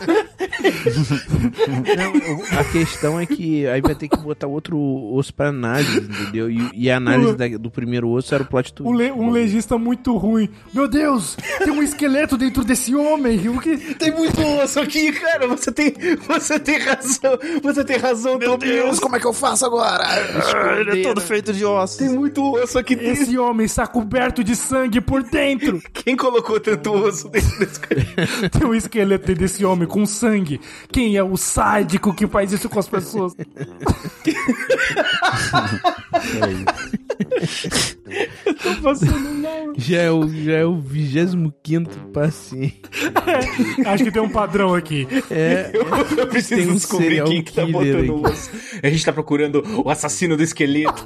Não, a questão é que aí vai ter que botar outro osso pra análise, entendeu? E, e a análise da, do primeiro osso era o plot twist. Um, le, um legista muito ruim. Meu Deus, tem um esqueleto dentro desse homem. O que... Tem muito osso aqui, cara. Você tem, você tem razão. Você tem razão, meu Deus. Deus. Como é que eu faço agora? Ah, ele é todo feito de ossos. Tem muito osso aqui dentro. Esse homem está coberto de sangue por dentro. Quem colocou tanto osso dentro desse esqueleto? Tem um esqueleto dentro desse homem com sangue. Quem é o sádico que faz isso com as pessoas? Eu tô passando mal. Já é o, já é o vigésimo quinto paciente. É, acho que tem um padrão aqui. É, eu, eu preciso um descobrir quem que tá botando o osso. A gente tá procurando o assassino do esqueleto.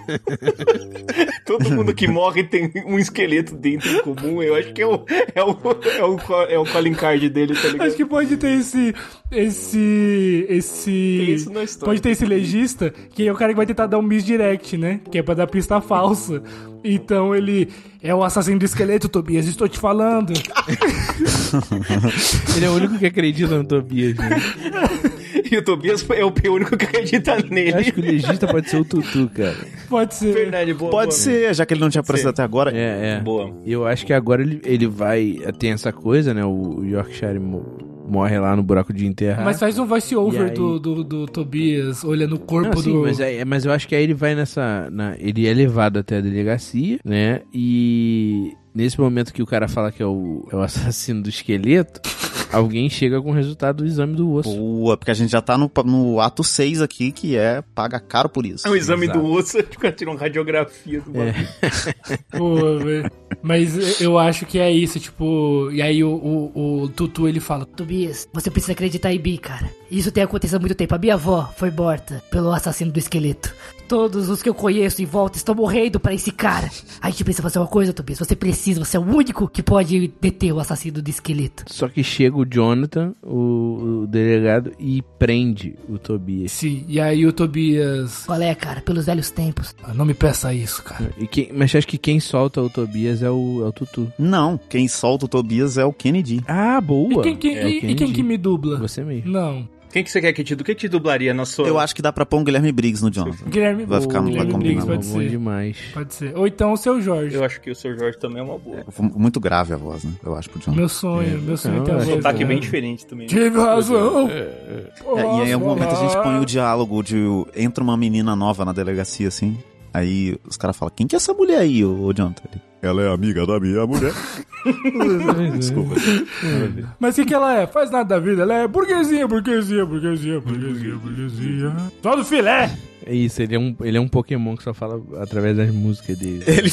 Todo mundo que morre tem um esqueleto dentro em comum. Eu acho que é o, é o, é o, é o calling card dele, tá ligado? Acho que pode ter esse... Esse... Esse... Isso na história. Pode ter esse legista, que é o cara que vai tentar dar um misdirect, né? Que é pra dar pista falsa. Então ele... É o assassino do esqueleto, Tobias, estou te falando. Ele é o único que acredita no Tobias, né? E o Tobias é o único que acredita nele. Eu acho que o legista pode ser o Tutu, cara. Pode ser. Verdade, boa. Pode boa, ser, já que ele não tinha aparecido até agora. É, é. Boa. Eu acho que agora ele, ele vai... Tem essa coisa, né? O Yorkshire morre lá no buraco de enterrar. Mas faz um voice-over aí... do, do, do Tobias, olhando o corpo não, sim, do... Mas, é, mas eu acho que aí ele vai nessa... Na, ele é levado até a delegacia, né? E... Nesse momento que o cara fala que é o, é o assassino do esqueleto, alguém chega com o resultado do exame do osso. Boa, porque a gente já tá no, no ato seis aqui, que é paga caro por isso. É o exame Exato. do osso, tipo, tira uma radiografia do bagulho. É. Pô, velho. Mas eu acho que é isso, tipo... E aí o, o, o Tutu, ele fala... Tobias, você precisa acreditar em Bi, cara. Isso tem acontecido há muito tempo. A minha avó foi morta pelo assassino do esqueleto. Todos os que eu conheço em volta estão morrendo pra esse cara. A gente precisa fazer uma coisa, Tobias. Você precisa, você é o único que pode deter o assassino do esqueleto. Só que chega o Jonathan, o, o delegado, e prende o Tobias. Sim, e aí o Tobias... Qual é, cara? Pelos velhos tempos. Ah, não me peça isso, cara. E quem, mas acho que quem solta o Tobias é o, é o Tutu. Não, quem solta o Tobias é o Kennedy. Ah, boa. E quem, quem, é e, e quem que me dubla? Você mesmo. Não. Quem que você quer que te, que te dublaria na sua... Eu acho que dá pra pôr um Guilherme Briggs no Jonathan. Guilherme vai ficar, Guilherme vai Briggs, combinar. pode Bom ser. demais. Pode ser. Ou então o seu Jorge. Eu acho que o seu Jorge também é uma boa. É, muito grave a voz, né? Eu acho pro Jonathan. Meu sonho, meu sonho é ter a Um voz. sotaque dele. bem diferente também. Tive razão. É, e aí, em algum momento a gente põe o diálogo de... Entra uma menina nova na delegacia, assim. Aí os caras falam, quem que é essa mulher aí, ô Jonathan? Ela é amiga da minha mulher. Desculpa. Mas o que, que ela é? Faz nada da vida. Ela é burguesia, burguesia, burguesia, burguesia, burguesia. Só do filé. É isso, ele é, um, ele é um Pokémon que só fala através das músicas dele. Ele,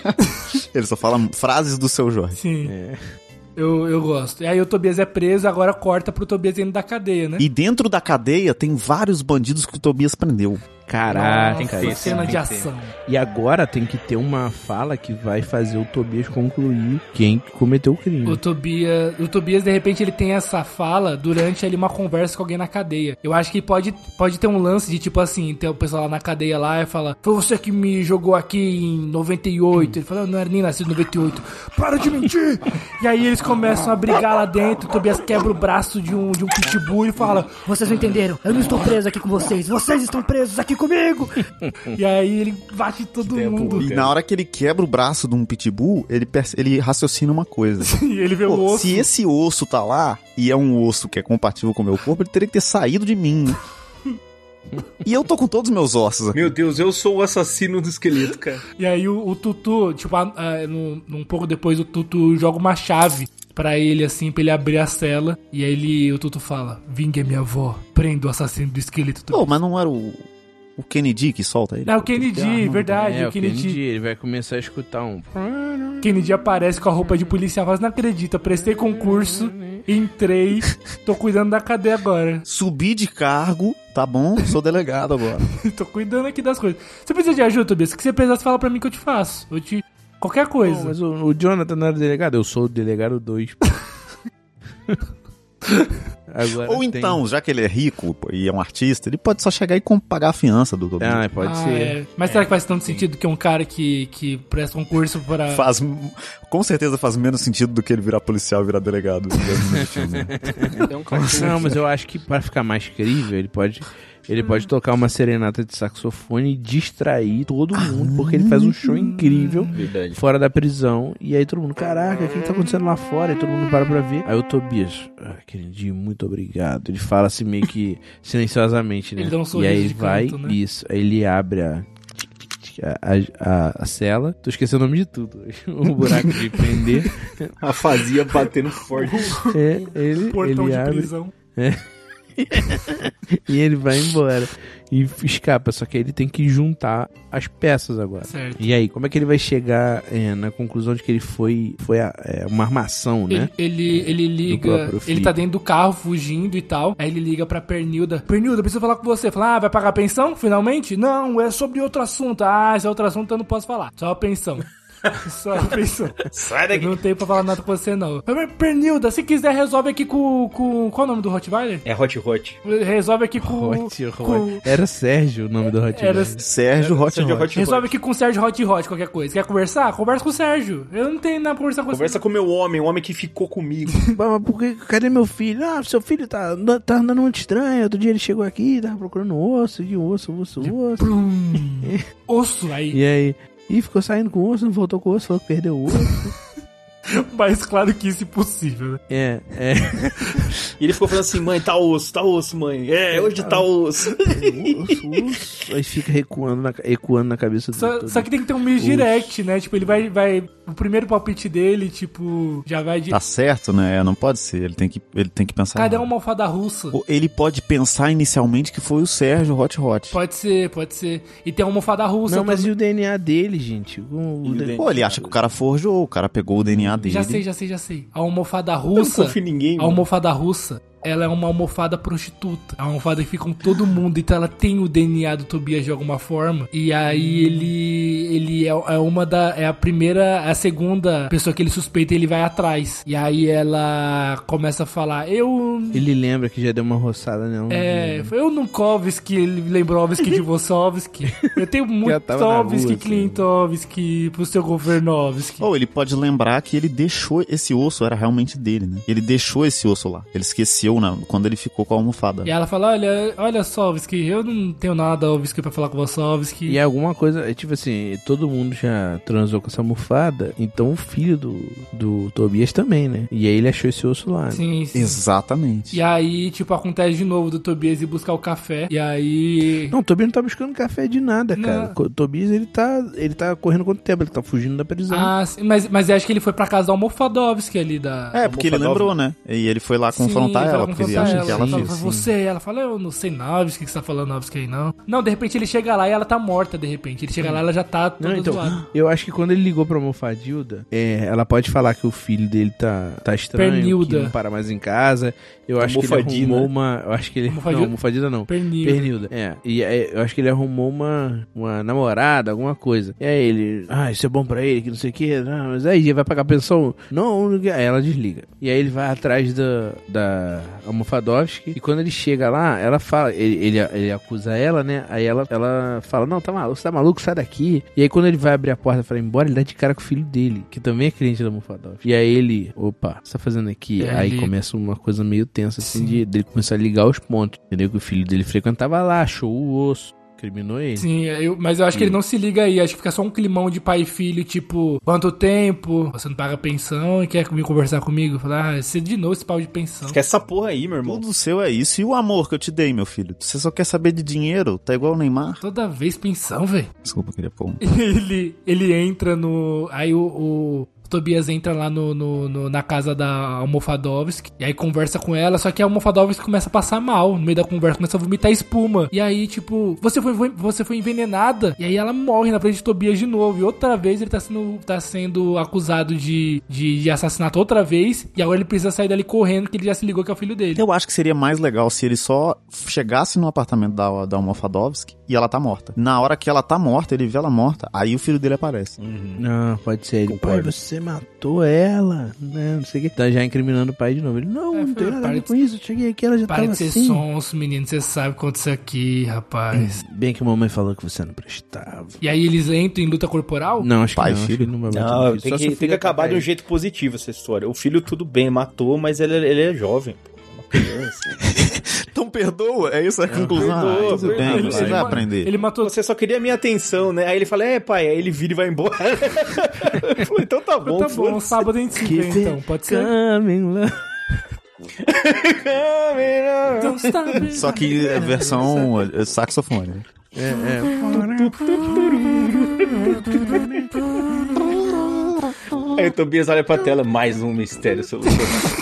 ele só fala frases do seu Jorge. Sim. É. Eu, eu gosto. E aí o Tobias é preso, agora corta pro Tobias dentro da cadeia, né? E dentro da cadeia tem vários bandidos que o Tobias prendeu. Caraca, Nossa, isso cena tem de que ação. ter. E agora tem que ter uma fala que vai fazer o Tobias concluir quem cometeu o crime. O Tobias, o Tobias, de repente, ele tem essa fala durante ali uma conversa com alguém na cadeia. Eu acho que pode, pode ter um lance de, tipo assim, ter o pessoal lá na cadeia lá e fala, foi você que me jogou aqui em noventa e oito. Ele fala, eu não era nem nascido em noventa e oito. Para de mentir! E aí eles começam a brigar lá dentro, o Tobias quebra o braço de um, de um pitbull e fala, Vocês não entenderam? Eu não estou preso aqui com vocês. Vocês estão presos aqui comigo. e aí ele bate todo mundo. E na hora que ele quebra o braço de um pitbull, ele, perce- ele raciocina uma coisa. E ele vê Pô, o osso. se esse osso tá lá, e é um osso que é compatível com o meu corpo, ele teria que ter saído de mim, né? E eu tô com todos os meus ossos aqui. Meu Deus, eu sou o assassino do esqueleto, cara. E aí o, o Tutu, tipo, a, a, no, um pouco depois o Tutu joga uma chave pra ele, assim, pra ele abrir a cela. E aí ele, o Tutu fala, vingue minha avó, prenda o assassino do esqueleto. Pô, mas não era o, o Kennedy que solta ele? É o Kennedy, verdade, É, o o Kennedy. Kennedy, ele vai começar a escutar um... Kennedy aparece com a roupa de policial, mas não acredita, prestei concurso, entrei, tô cuidando da cadeia agora. Subi de cargo, tá bom? Sou delegado agora. Tô cuidando aqui das coisas. Você precisa de ajuda, Tobias? O que você precisar, você fala pra mim que eu te faço. Eu te... Qualquer coisa. Não, mas o, o Jonathan não era delegado? Eu sou o delegado dois. Agora Ou tem- então, já que ele é rico pô, e é um artista, ele pode só chegar e com- pagar a fiança do Tobias. Ah, pode Ah, ser. é. Mas será que faz tanto sentido que um cara que, que presta concurso para... Faz, com certeza faz menos sentido do que ele virar policial e virar delegado. É um cachorro. Não, mas eu acho que pra ficar mais crível, ele pode, ele pode tocar uma serenata de saxofone e distrair todo mundo, porque ele faz um show incrível Verdade. fora da prisão. E aí todo mundo, caraca, o que que tá acontecendo lá fora? E todo mundo para pra ver. Aí o Tobias, ah, queridinho, muito obrigado. Ele fala assim meio que silenciosamente, né? Ele dá um e sorriso aí de vai, canto, né? isso, aí ele abre a... A, a, a cela, tô esquecendo o nome de tudo. O buraco de prender. A fazia batendo forte. É, ele, Portão ele de abre. prisão. E ele vai embora e escapa, só que aí ele tem que juntar as peças agora. Certo. E aí, como é que ele vai chegar é, na conclusão de que ele foi, foi a- é, uma armação, né? Ele, ele, ele Do liga, próprio ele Felipe. tá dentro do carro fugindo e tal. Aí ele liga pra Pernilda. Pernilda, preciso falar com você. Fala, ah, vai pagar a pensão finalmente? Não, é sobre outro assunto. Ah, esse é outro assunto, eu não posso falar. Só a pensão. Só a pensão. Sai Eu daqui. não tenho pra falar nada com você, não. Mas, Pernilda, se quiser, resolve aqui com, com... Qual é o nome do Rottweiler? É hot hot. Resolve aqui com... Hot, Hot. com Era Sérgio o nome do Hot. Era- Sérgio Hot Sérgio Hot. Hot resolve Hot. aqui com o Sérgio Hot Hot, qualquer coisa. Quer conversar? Conversa com o Sérgio. Eu não tenho nada pra conversar com Conversa com o meu homem, o homem que ficou comigo. Mas por que, cadê meu filho? Ah, seu filho tá, tá andando muito estranho. Outro dia ele chegou aqui, tava procurando osso, que osso, osso, osso. você. Plum. Osso aí. E aí, e ficou saindo com o osso, não voltou com o osso, falou que perdeu o osso. Mais claro que isso impossível, né? É, é. E ele ficou falando assim, mãe, tá osso, tá osso, mãe. É, hoje tá osso. Osso, osso. Aí fica recuando na, ecoando na cabeça do Só, todo. só que tem que ter um meio direct, né? Tipo, ele vai, vai... O primeiro palpite dele, tipo, já vai de... Tá certo, né? Não pode ser. Ele tem que, ele tem que pensar. Cadê errado. uma almofada russa? Ou ele pode pensar inicialmente que foi o Sérgio Hot Hot. Pode ser, pode ser. E tem uma almofada russa. Não, mas e também. o D N A dele, gente? O, o D- Pô, ele acha que o cara forjou, o cara pegou o D N A dele. Já sei, já sei, já sei. A almofada Eu não russa... confio em ninguém, A mano. almofada russa, ela é uma almofada prostituta. É uma almofada que fica com todo mundo. Então ela tem o D N A do Tobias de alguma forma. E aí ele ele é, é uma da... É a primeira... A segunda pessoa que ele suspeita, ele vai atrás. E aí ela começa a falar, eu... Ele lembra que já deu uma roçada, não. É, eu Nukovski, Lembrovski de Vossovski. Eu tenho muito tava na Tovski, rua, assim. Klintovski pro seu Governovski. Ou ele pode lembrar que ele deixou esse osso, era realmente dele, né? Ele deixou esse osso lá. Ele esqueceu mexeu na, quando ele ficou com a almofada. E ela fala, olha, olha Sovski, eu não tenho nada, Sovski, pra falar com você, Sovski. E alguma coisa, é tipo assim, todo mundo já transou com essa almofada, então o filho do, do Tobias também, né? E aí ele achou esse osso lá. Sim, sim. Exatamente. E aí, tipo, acontece de novo do Tobias ir buscar o café, e aí... Não, o Tobias não tá buscando café de nada, cara. Não. O Tobias, ele tá, ele tá correndo quanto tempo? Ele tá fugindo da prisão. Ah, sim, mas, mas eu acho que ele foi pra casa do Almofadovski ali da... É, porque ele lembrou, né? E ele foi lá confrontar sim, ela, porque ele acha que ela fez. fez. Você, ela fala, eu não sei Novski, que você tá falando Novski aí, não. Não, de repente ele chega lá e ela tá morta, de repente. Ele chega lá e ela já tá toda não, então, zoada. Eu acho que quando ele ligou pra Almofadilda, é, ela pode falar que o filho dele tá, tá estranho, Pernilda. Que não para mais em casa. Eu acho que ele arrumou uma... Eu acho que ele... Almofadilda? Não, Almofadilda não. Pernilda. Pernilda, é. E é, eu acho que ele arrumou uma, uma namorada, alguma coisa. E aí ele... Ah, isso é bom pra ele, que não sei o que. Não, mas aí ele vai pagar pensão? Não, não... Aí ela desliga. E aí ele vai atrás da, da Almofadovski. E quando ele chega lá, ela fala... Ele, ele, ele acusa ela, né? Aí ela, ela fala, não, tá maluco, você tá maluco? Sai daqui. E aí quando ele vai abrir a porta pra ir embora, ele dá de cara com o filho dele, que também é cliente da Almofadovski. E aí ele... Opa, o que você tá fazendo aqui? É, aí ele... começa uma coisa meio tensa, assim, de, dele começar a ligar os pontos. Entendeu? Que o filho dele frequentava lá, achou o osso. Criminou ele. Sim, eu, mas eu acho que ele não se liga aí. Acho que fica só um climão de pai e filho, tipo, quanto tempo? Você não paga pensão e quer vir conversar comigo? Falar, ah, você de novo esse pau de pensão. Quer essa porra aí, meu irmão. Tudo seu é isso. E o amor que eu te dei, meu filho? Você só quer saber de dinheiro? Tá igual o Neymar? Toda vez pensão, velho. Desculpa, eu queria pôr um. ele, ele entra no... Aí o... o... Tobias entra lá no, no, no, na casa da Almofadovski e aí conversa com ela, só que a Almofadovski começa a passar mal no meio da conversa, começa a vomitar espuma. E aí, tipo, você foi, foi, você foi envenenada. E aí ela morre na frente de Tobias de novo. E outra vez ele tá sendo, tá sendo acusado de, de, de assassinato outra vez. E agora ele precisa sair dali correndo, que ele já se ligou que é o filho dele. Eu acho que seria mais legal se ele só chegasse no apartamento da, da Almofadovski e ela tá morta. Na hora que ela tá morta, ele vê ela morta, aí o filho dele aparece. Uhum. Não, pode ser. Ele, pai, você matou ela, né? Não sei o que. Tá já incriminando o pai de novo. Ele, não, é, não tem nada a ver com isso. Eu cheguei aqui, ela já tava assim. Para de ser sonso, menino. Você sabe o que aconteceu aqui, rapaz. Bem que a mamãe falou que você não prestava. E aí eles entram em luta corporal? Não, acho que pai, não. Filho? Acho que não, não, não tem que, tem que acabar de um jeito positivo essa história. O filho tudo bem, matou, mas ele, ele é jovem, pô. É uma criança. Então perdoa, é isso a conclusão. Perdoa, ah, tudo bem, perdoa, você ele, vai ele, aprender. Ele matou, você só queria a minha atenção, né? Aí ele fala, é pai, aí ele vira e vai embora. Falei, então tá bom, tá bom, sábado a gente se vê então, pode ser? Só que é versão saxofone. É, é. Aí o Tobias olha pra tela, mais um mistério solucionado.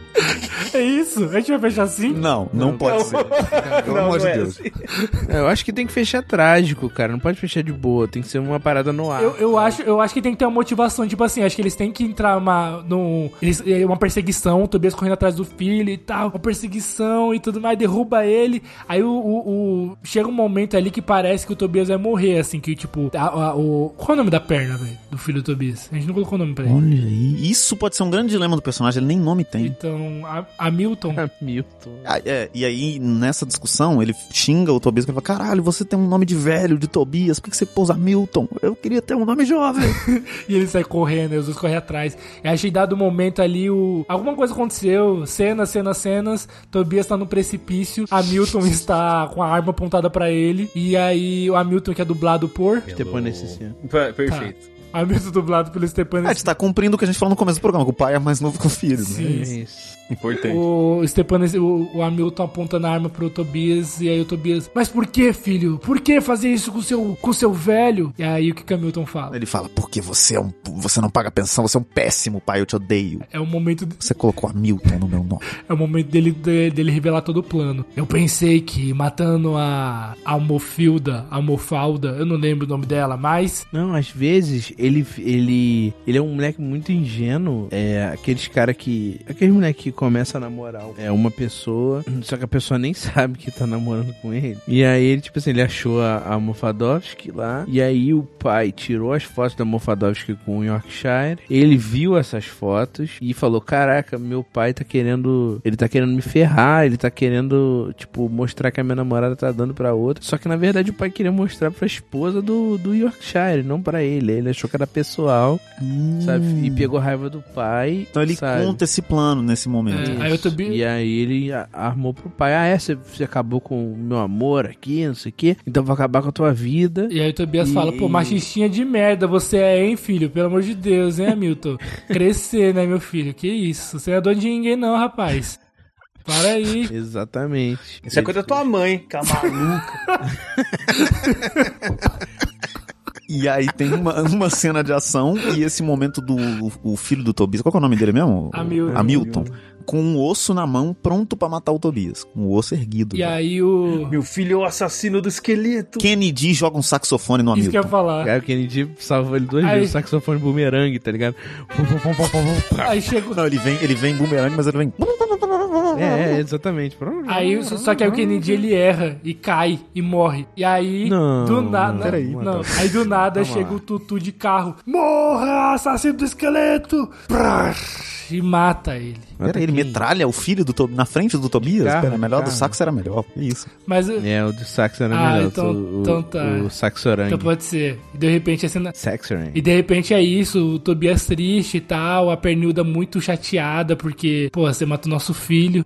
É isso? A gente vai fechar assim? Não, não, não pode não. ser. Pelo não, amor de é Deus. Assim. É, eu acho que tem que fechar trágico, cara. Não pode fechar de boa. Tem que ser uma parada no ar. Eu, eu, acho, eu acho que tem que ter uma motivação. Tipo assim, acho que eles têm que entrar uma, num, eles, uma perseguição. O Tobias correndo atrás do filho e tal. Uma perseguição e tudo mais. Derruba ele. Aí o, o, o chega um momento ali que parece que o Tobias vai morrer. Assim, que tipo... A, a, o, qual é o nome da perna, velho? Do filho do Tobias? A gente não colocou o nome pra ele. Olha aí. Isso pode ser um grande dilema do personagem. Ele nem nome tem. Então, a, a Milton... Milton. Ah, é, e aí, nessa discussão, ele xinga o Tobias, que fala, caralho, você tem um nome de velho, de Tobias, por que você pousa Milton? Eu queria ter um nome jovem. E ele sai correndo, os dois correm atrás. E achei dado um momento ali, o... alguma coisa aconteceu, cenas, cenas, cenas, Tobias tá no precipício, a Milton está com a arma apontada pra ele, e aí o Hamilton, que é dublado por... Stepan Necessiano. Perfeito. Tá. Hamilton dublado pelo Stepan. A gente tá cumprindo o que a gente falou no começo do programa, que o pai é mais novo que o filho, né? Sim. É isso. Importante. O Stepan, o, o Hamilton apontando a arma pro Tobias, e aí o Tobias, mas por que, filho? Por que fazer isso com seu, com seu velho? E aí o que que o Hamilton fala? Ele fala, porque você é um, você não paga pensão, você é um péssimo pai, eu te odeio. É o momento... De... Você colocou Hamilton no meu nome. É o momento dele, de, dele revelar todo o plano. Eu pensei que matando a Almofilda, Almofalda, eu não lembro o nome dela, mas... Não, às vezes ele, ele, ele é um moleque muito ingênuo. É aqueles cara que... Aqueles moleque que começa a namorar é uma pessoa, só que a pessoa nem sabe que tá namorando com ele. E aí ele, tipo assim, ele achou a, a Almofadovski lá, e aí o pai tirou as fotos da Almofadovski com o Yorkshire, ele viu essas fotos e falou, caraca, meu pai tá querendo, ele tá querendo me ferrar, ele tá querendo, tipo, mostrar que a minha namorada tá dando pra outra. Só que na verdade o pai queria mostrar pra esposa do, do Yorkshire, não pra ele. Ele achou que era pessoal, hum. sabe? E pegou raiva do pai. Então ele sabe? conta esse plano nesse momento. momento. É, aí o Tobias... E aí ele a- armou pro pai, ah, é, você, você acabou com o meu amor aqui, não sei o quê, então vou acabar com a tua vida. E aí o Tobias E- fala, pô, machistinha de merda você é, hein, filho? Pelo amor de Deus, hein, Hamilton? Crescer, né, meu filho? Que isso? Você não é dono de ninguém não, rapaz. Para aí. Exatamente. Isso é coisa da tua mãe, que é maluca. E aí tem uma, uma cena de ação e esse momento do o filho do Tobias, qual que é o nome dele mesmo? Hamilton. Hamilton. Com um osso na mão, pronto pra matar o Tobias. Com o osso erguido. E já. aí o... Meu filho é o assassino do esqueleto. Kennedy joga um saxofone no Isso que eu ia Hamilton. falar. Cara, o Kennedy salvou ele duas Aí- vezes, saxofone bumerangue, tá ligado? Aí chegou... Não, ele vem, ele vem em bumerangue, mas ele vem... É, é, exatamente. Aí, só que aí o Kennedy ele erra e cai e morre. E aí, Não, do nada. não, peraí. Não, aí do nada Calma chega lá. o Tutu de carro. Morra, assassino do esqueleto! Prá, e mata ele. Pera, ele metralha o filho do Tobias na frente do Tobias? Carro, Pera, melhor do carro. sax era melhor. Que isso. Mas. É, o do sax era Ah, melhor. então- o, então tá. O saxorangue. Então pode ser. E de repente a cena. Saxorangue. E de repente é isso, o Tobias triste e tal, a Pernilda muito chateada porque, pô, você matou nosso filho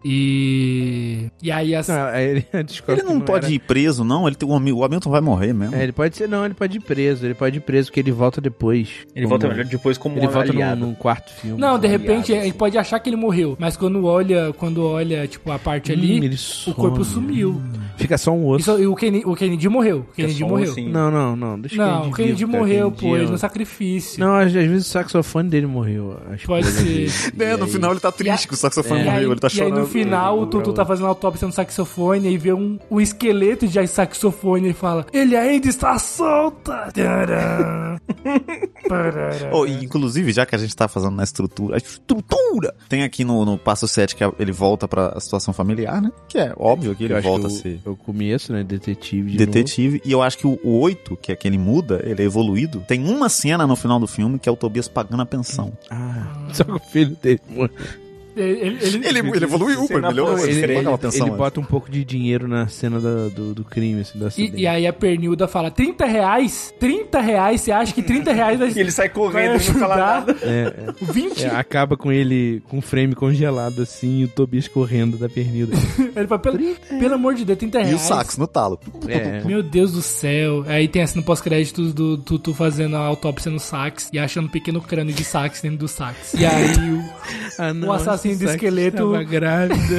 e. E aí as. Não, aí ele descobre Ele não, que pode era- ir preso, não? Ele tem, o Hamil- o Hamilton vai morrer mesmo. É, ele pode ser, não, ele pode ir preso. Ele pode ir preso porque ele volta depois. Ele Como- volta depois como Ele um volta aliado. num, num quarto filme. Não, de aliado, repente assim. ele pode achar que ele morreu, mas quando olha, quando olha, tipo, a parte ali, Hum, ele o corpo some. sumiu. Fica só um osso. Isso, e o, Kenny, o Kennedy morreu. O Kennedy só um morreu. ossinho. Não, não, não. Deixa Não, o Kennedy vivo, cara. morreu, Kennedy pô, é ele um- no sacrifício. Não, às, às vezes o saxofone dele morreu. A Pode esposa ser. dele. É, E no aí- final ele tá triste que o saxofone E aí, morreu, ele tá e aí chorando. no final o Ele Tutu lembrou. tá fazendo autópsia no saxofone e vê um, um esqueleto de saxofone e fala: ele ainda está solta! Tcharam. Parará. Oh, e, inclusive, já que a gente tá fazendo na estrutura, a estrutura! Tem aqui no, no passo sete que ele volta pra situação familiar, né? Que é óbvio que ele Eu acho volta que a ser o, o começo, né? Detetive. de detetive. E eu acho que o, o oito, que é que ele muda, ele é evoluído, tem uma cena no final do filme que é o Tobias pagando a pensão. novo. Ah, só que o filho dele morreu. Ele, ele, ele- Ele, ele evoluiu, pô, Cena melhorou, boa, ele, Ele, paga uma ele, pensão. ele bota um pouco de dinheiro na cena da- do, do crime, assim, do acidente. E, e aí a Pernilda fala: trinta reais? trinta reais? Você acha que trinta reais vai, E ele sai vai correndo e não fala ajudar? nada. É, é. vinte? É, acaba com ele com o frame congelado assim e o Tobias correndo da pernilda. Ele fala: pelo, pelo amor de Deus, trinta reais. E o sax no talo. É. Meu Deus do céu. Aí tem assim no pós-crédito do Tutu fazendo a autópsia no sax e achando um pequeno crânio de sax dentro do sax. E aí o, Ah, não, o assassino esse do sax esqueleto. estava grávida.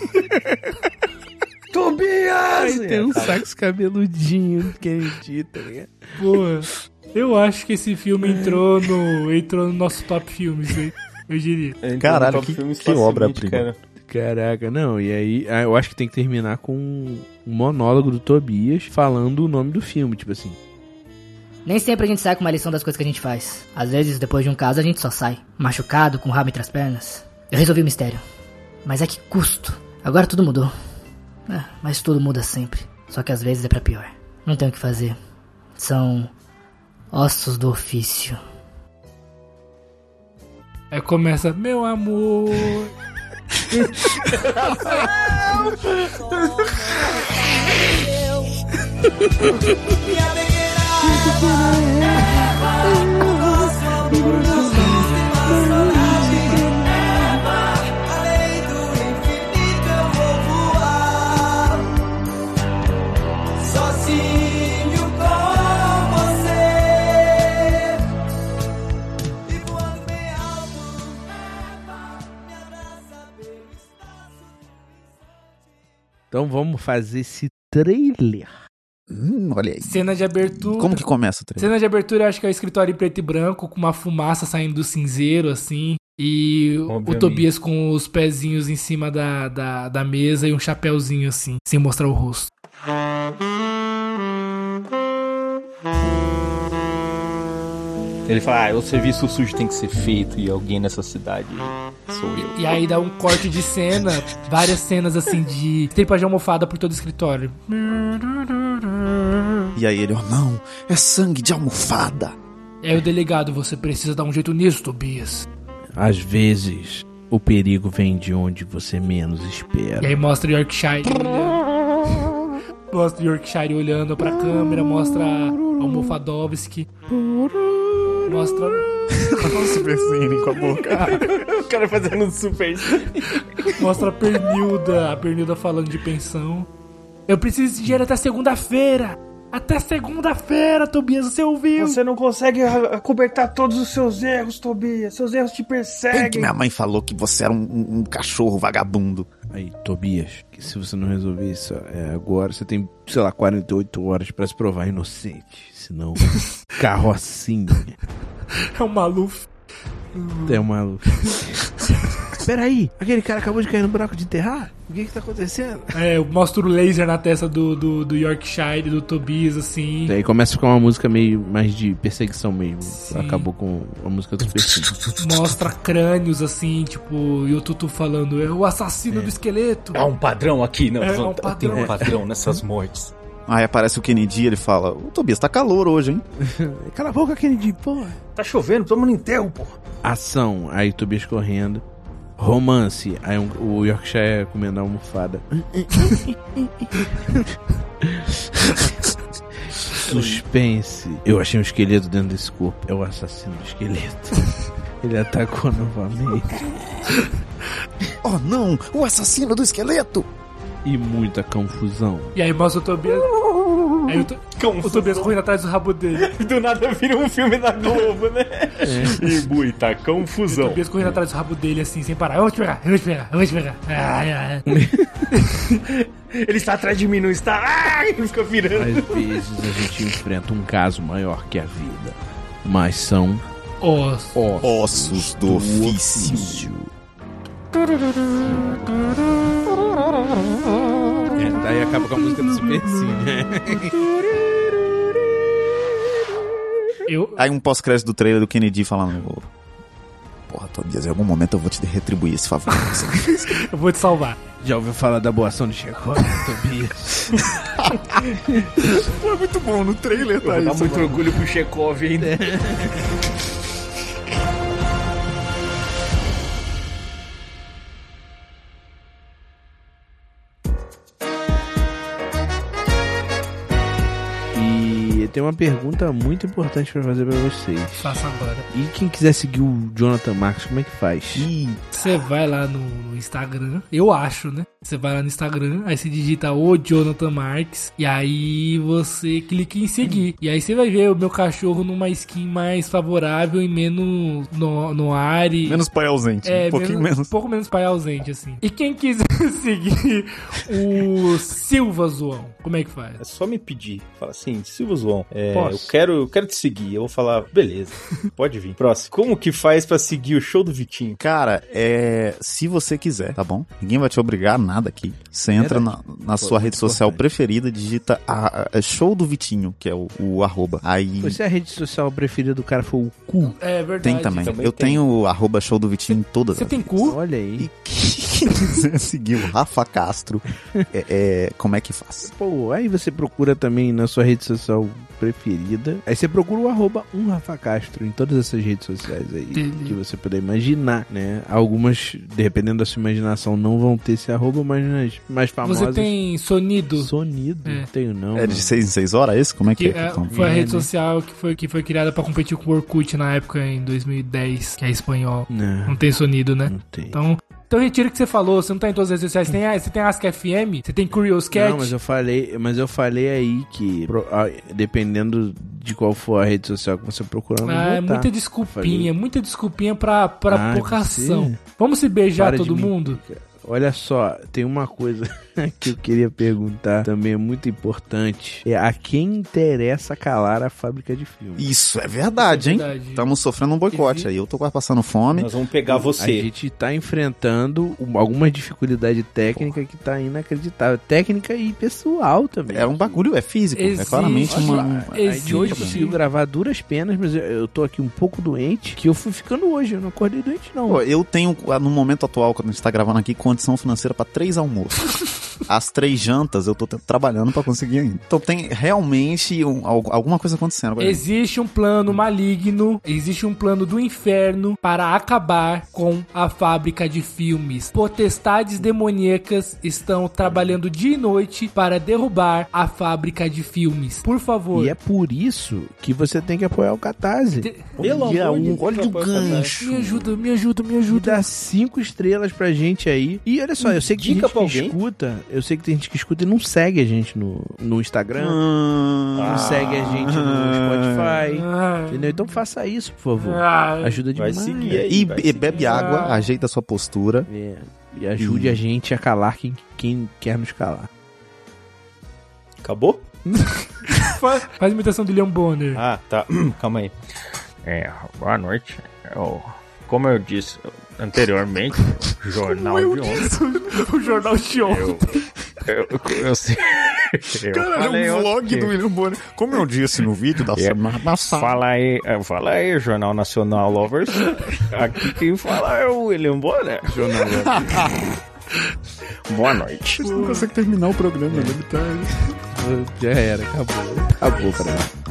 Tobias! Aí tem um sax cabeludinho que Kennedy, tá ligado? Porra, eu acho que esse filme entrou no, entrou no nosso top filmes, eu, eu diria. Caralho, Top que- filmes que facilmente, obra-prima. cara. Caraca, não, e aí ah, eu acho que tem que terminar com um monólogo do Tobias falando o nome do filme, tipo assim. Nem sempre a gente sai com uma lição das coisas que a gente faz. Às vezes, depois de um caso, a gente só sai. Machucado, com o rabo entre as pernas. Eu resolvi o mistério. Mas a que custo? Agora tudo mudou. É, mas tudo muda sempre. Só que às vezes é pra pior. Não tem o que fazer. São ossos do ofício. Aí começa, meu amor. Então vamos fazer esse trailer. Hum, olha aí. Cena de abertura. Como que começa o trailer? Cena de abertura, eu acho que é o escritório em preto e branco, com uma fumaça saindo do cinzeiro, assim. E o- o Obviamente. Tobias com os pezinhos em cima da, da, da mesa e um chapéuzinho, assim, sem mostrar o rosto. Ele fala, ah, o serviço sujo tem que ser feito e alguém nessa cidade sou eu. E aí dá um corte de cena, várias cenas, assim, de tripa de almofada por todo o escritório. E aí ele, oh não, é sangue de almofada. E aí o delegado, você precisa dar um jeito nisso, Tobias. Às vezes, o perigo vem de onde você menos E espera. aí mostra o Yorkshire olhando. Mostra o Yorkshire olhando pra câmera, mostra a Almofadovski. Mostra... um super cine com a boca. O cara fazendo um super cine. Mostra a Pernilda, a Pernilda falando de pensão. Eu preciso desse dinheiro até segunda-feira. Até segunda-feira, Tobias, você ouviu? Você não consegue acobertar todos os seus erros, Tobias. Seus erros te perseguem. Bem que minha mãe falou que você era um, um, um cachorro vagabundo. Aí, Tobias, que se você não resolver isso é, agora, você tem, sei lá, quarenta e oito horas pra se provar inocente. Senão, carrocinha. É um Maluf. É um Maluf. Peraí, aquele cara acabou de cair no buraco de enterrar? O que que tá acontecendo? É, eu mostro o laser na testa do, do, do Yorkshire, do Tobias, assim. E aí começa a ficar uma música meio mais de perseguição mesmo. Sim. Acabou com a música do Super. Mostra crânios, assim, tipo, e o Tutu falando, é o assassino é. do esqueleto. Há um padrão aqui, não? É, é um padrão. Tem um padrão nessas mortes. Aí aparece o Kennedy e ele fala, ô Tobias, tá calor hoje, hein? Cala a boca, Kennedy, porra. Tá chovendo, tamo no enterro, porra. Ação, aí Tobias correndo. Romance, aí um, o Yorkshire comendo a almofada. Suspense, eu achei um esqueleto dentro desse corpo. É o assassino do esqueleto. Ele atacou novamente. Oh não, o assassino do esqueleto. E muita confusão. E aí mostra o Tobias. Aí o, to... o Tobias correndo atrás do rabo dele. Do nada vira um filme da Globo, né? É. E muita confusão. O Tobias correndo atrás do rabo dele assim, sem parar. Eu vou te pegar, eu vou te pegar, eu vou te pegar. Ai, ai. Ele está atrás de mim, não está? Ah, ele fica virando. Às vezes a gente enfrenta um caso maior que a vida. Mas são Os... ossos, ossos do, do ofício. ofício. É, daí acaba com a música do Super Cine. Eu... Aí um pós-crédito do trailer do Kennedy falando: porra, Tobias, em algum momento eu vou te retribuir esse favor. Eu vou te salvar. Já ouviu falar da boa ação de Chekhov, Tobias? Foi muito bom no trailer, tá? Dá muito mano. Orgulho pro Chekhov ainda. É. Tem uma pergunta muito importante pra fazer pra vocês. Faça agora. E quem quiser seguir o Jonathan Marques, como é que faz? Você vai lá no Instagram, eu acho, né? Você vai lá no Instagram, aí você digita o Jonathan Marques, e aí você clica em seguir. E aí você vai ver o meu cachorro numa skin mais favorável e menos no, no ar. E... Menos pai ausente. É, um pouquinho menos, menos. Um pouco menos pai ausente, assim. E quem quiser seguir o Silva Zoão, como é que faz? É só me pedir. Fala assim, Silva Zoão, é, eu, quero, eu quero te seguir. Eu vou falar, beleza, pode vir. Próximo. Como que faz pra seguir o show do Vitinho? Cara, é... se você quiser, tá bom? Ninguém vai te obrigar a nada aqui. Você entra na, na sua rede social preferida, digita a, a show do Vitinho, que é o, o arroba. Aí... Se a rede social preferida do cara for o cu. É verdade. Tem também. também eu tem. tenho o arroba show do Vitinho em todas. Você tem cu? Olha aí. E quem quiser seguir o Rafa Castro, é, é, como é que faz? Pô, aí você procura também na sua rede social preferida. Aí você procura o arroba um Rafa Castro em todas essas redes sociais aí Entendi. Que você puder imaginar, né? Algumas, dependendo da sua imaginação, não vão ter esse arroba, mas nas mais famosas... Você tem Sonido? Sonido? É. Não tenho não. É de seis em seis horas esse? Como é que, que é? é? Foi é, a rede né? social que foi, que foi criada pra competir com o Orkut na época, em dois mil e dez, que é espanhol. Não, não tem Sonido, né? Não tem. Então... Então retira o que você falou, você não tá em todas as redes sociais, você tem, você tem a Ask F M, você tem Curious Cat. Não, mas eu falei, mas eu falei aí que dependendo de qual for a rede social que você procurar, não ah, é muita desculpinha, muita desculpinha pra, pra ah, pouca ação. Vamos se beijar Para todo mundo? Mim. Olha só, tem uma coisa que eu queria perguntar, também é muito importante. É a quem interessa calar a fábrica de filmes. Isso é verdade, Isso é verdade. hein? Estamos sofrendo um boicote aí. Eu tô quase passando fome. Nós vamos pegar você. A gente tá enfrentando alguma dificuldade técnica Porra. que tá inacreditável. Técnica e pessoal também. É um bagulho, é físico. Existe. É claramente uma... A gente hoje conseguiu gravar duras penas, mas eu, eu tô aqui um pouco doente, que eu fui ficando hoje. Eu não acordei doente, não. Pô, eu tenho, no momento atual, quando a gente tá gravando aqui, com condição financeira pra três almoços. As três jantas eu tô trabalhando pra conseguir ainda. Então tem realmente um, alguma coisa acontecendo. Existe um plano maligno, existe um plano do inferno para acabar com a fábrica de filmes. Potestades demoníacas estão trabalhando dia e noite para derrubar a fábrica de filmes. Por favor. E é por isso que você tem que apoiar o Catarse. De... Pelo olha, amor de um, olha o gancho. Me ajuda, me ajuda, me ajuda. E dá cinco estrelas pra gente aí. E olha só, eu sei que tem gente que alguém? escuta... Eu sei que tem gente que escuta e não segue a gente no, no Instagram, ah, não segue a gente no Spotify, ah, entendeu? Então faça isso, por favor. Ah, ajuda demais. Vai seguir aí, e, vai e seguir. bebe água, ah, ajeita a sua postura. É, e ajude e... a gente a calar quem, quem quer nos calar. Acabou? faz, faz imitação do Leon Bonner. Ah, tá. Calma aí. É, boa noite. Eu, como eu disse anteriormente, o jornal de ontem. O jornal de ontem. Eu, eu, eu, eu sei. Cara, é um vlog que... do William Bonner. Como eu disse no vídeo da semana passada. Fala aí, fala aí, Jornal Nacional Lovers. Aqui quem fala é o William Bonner. Jornal Lovers. Boa noite. Você não consegue terminar o programa, é. Deve estar... Já era, acabou. Acabou, cara.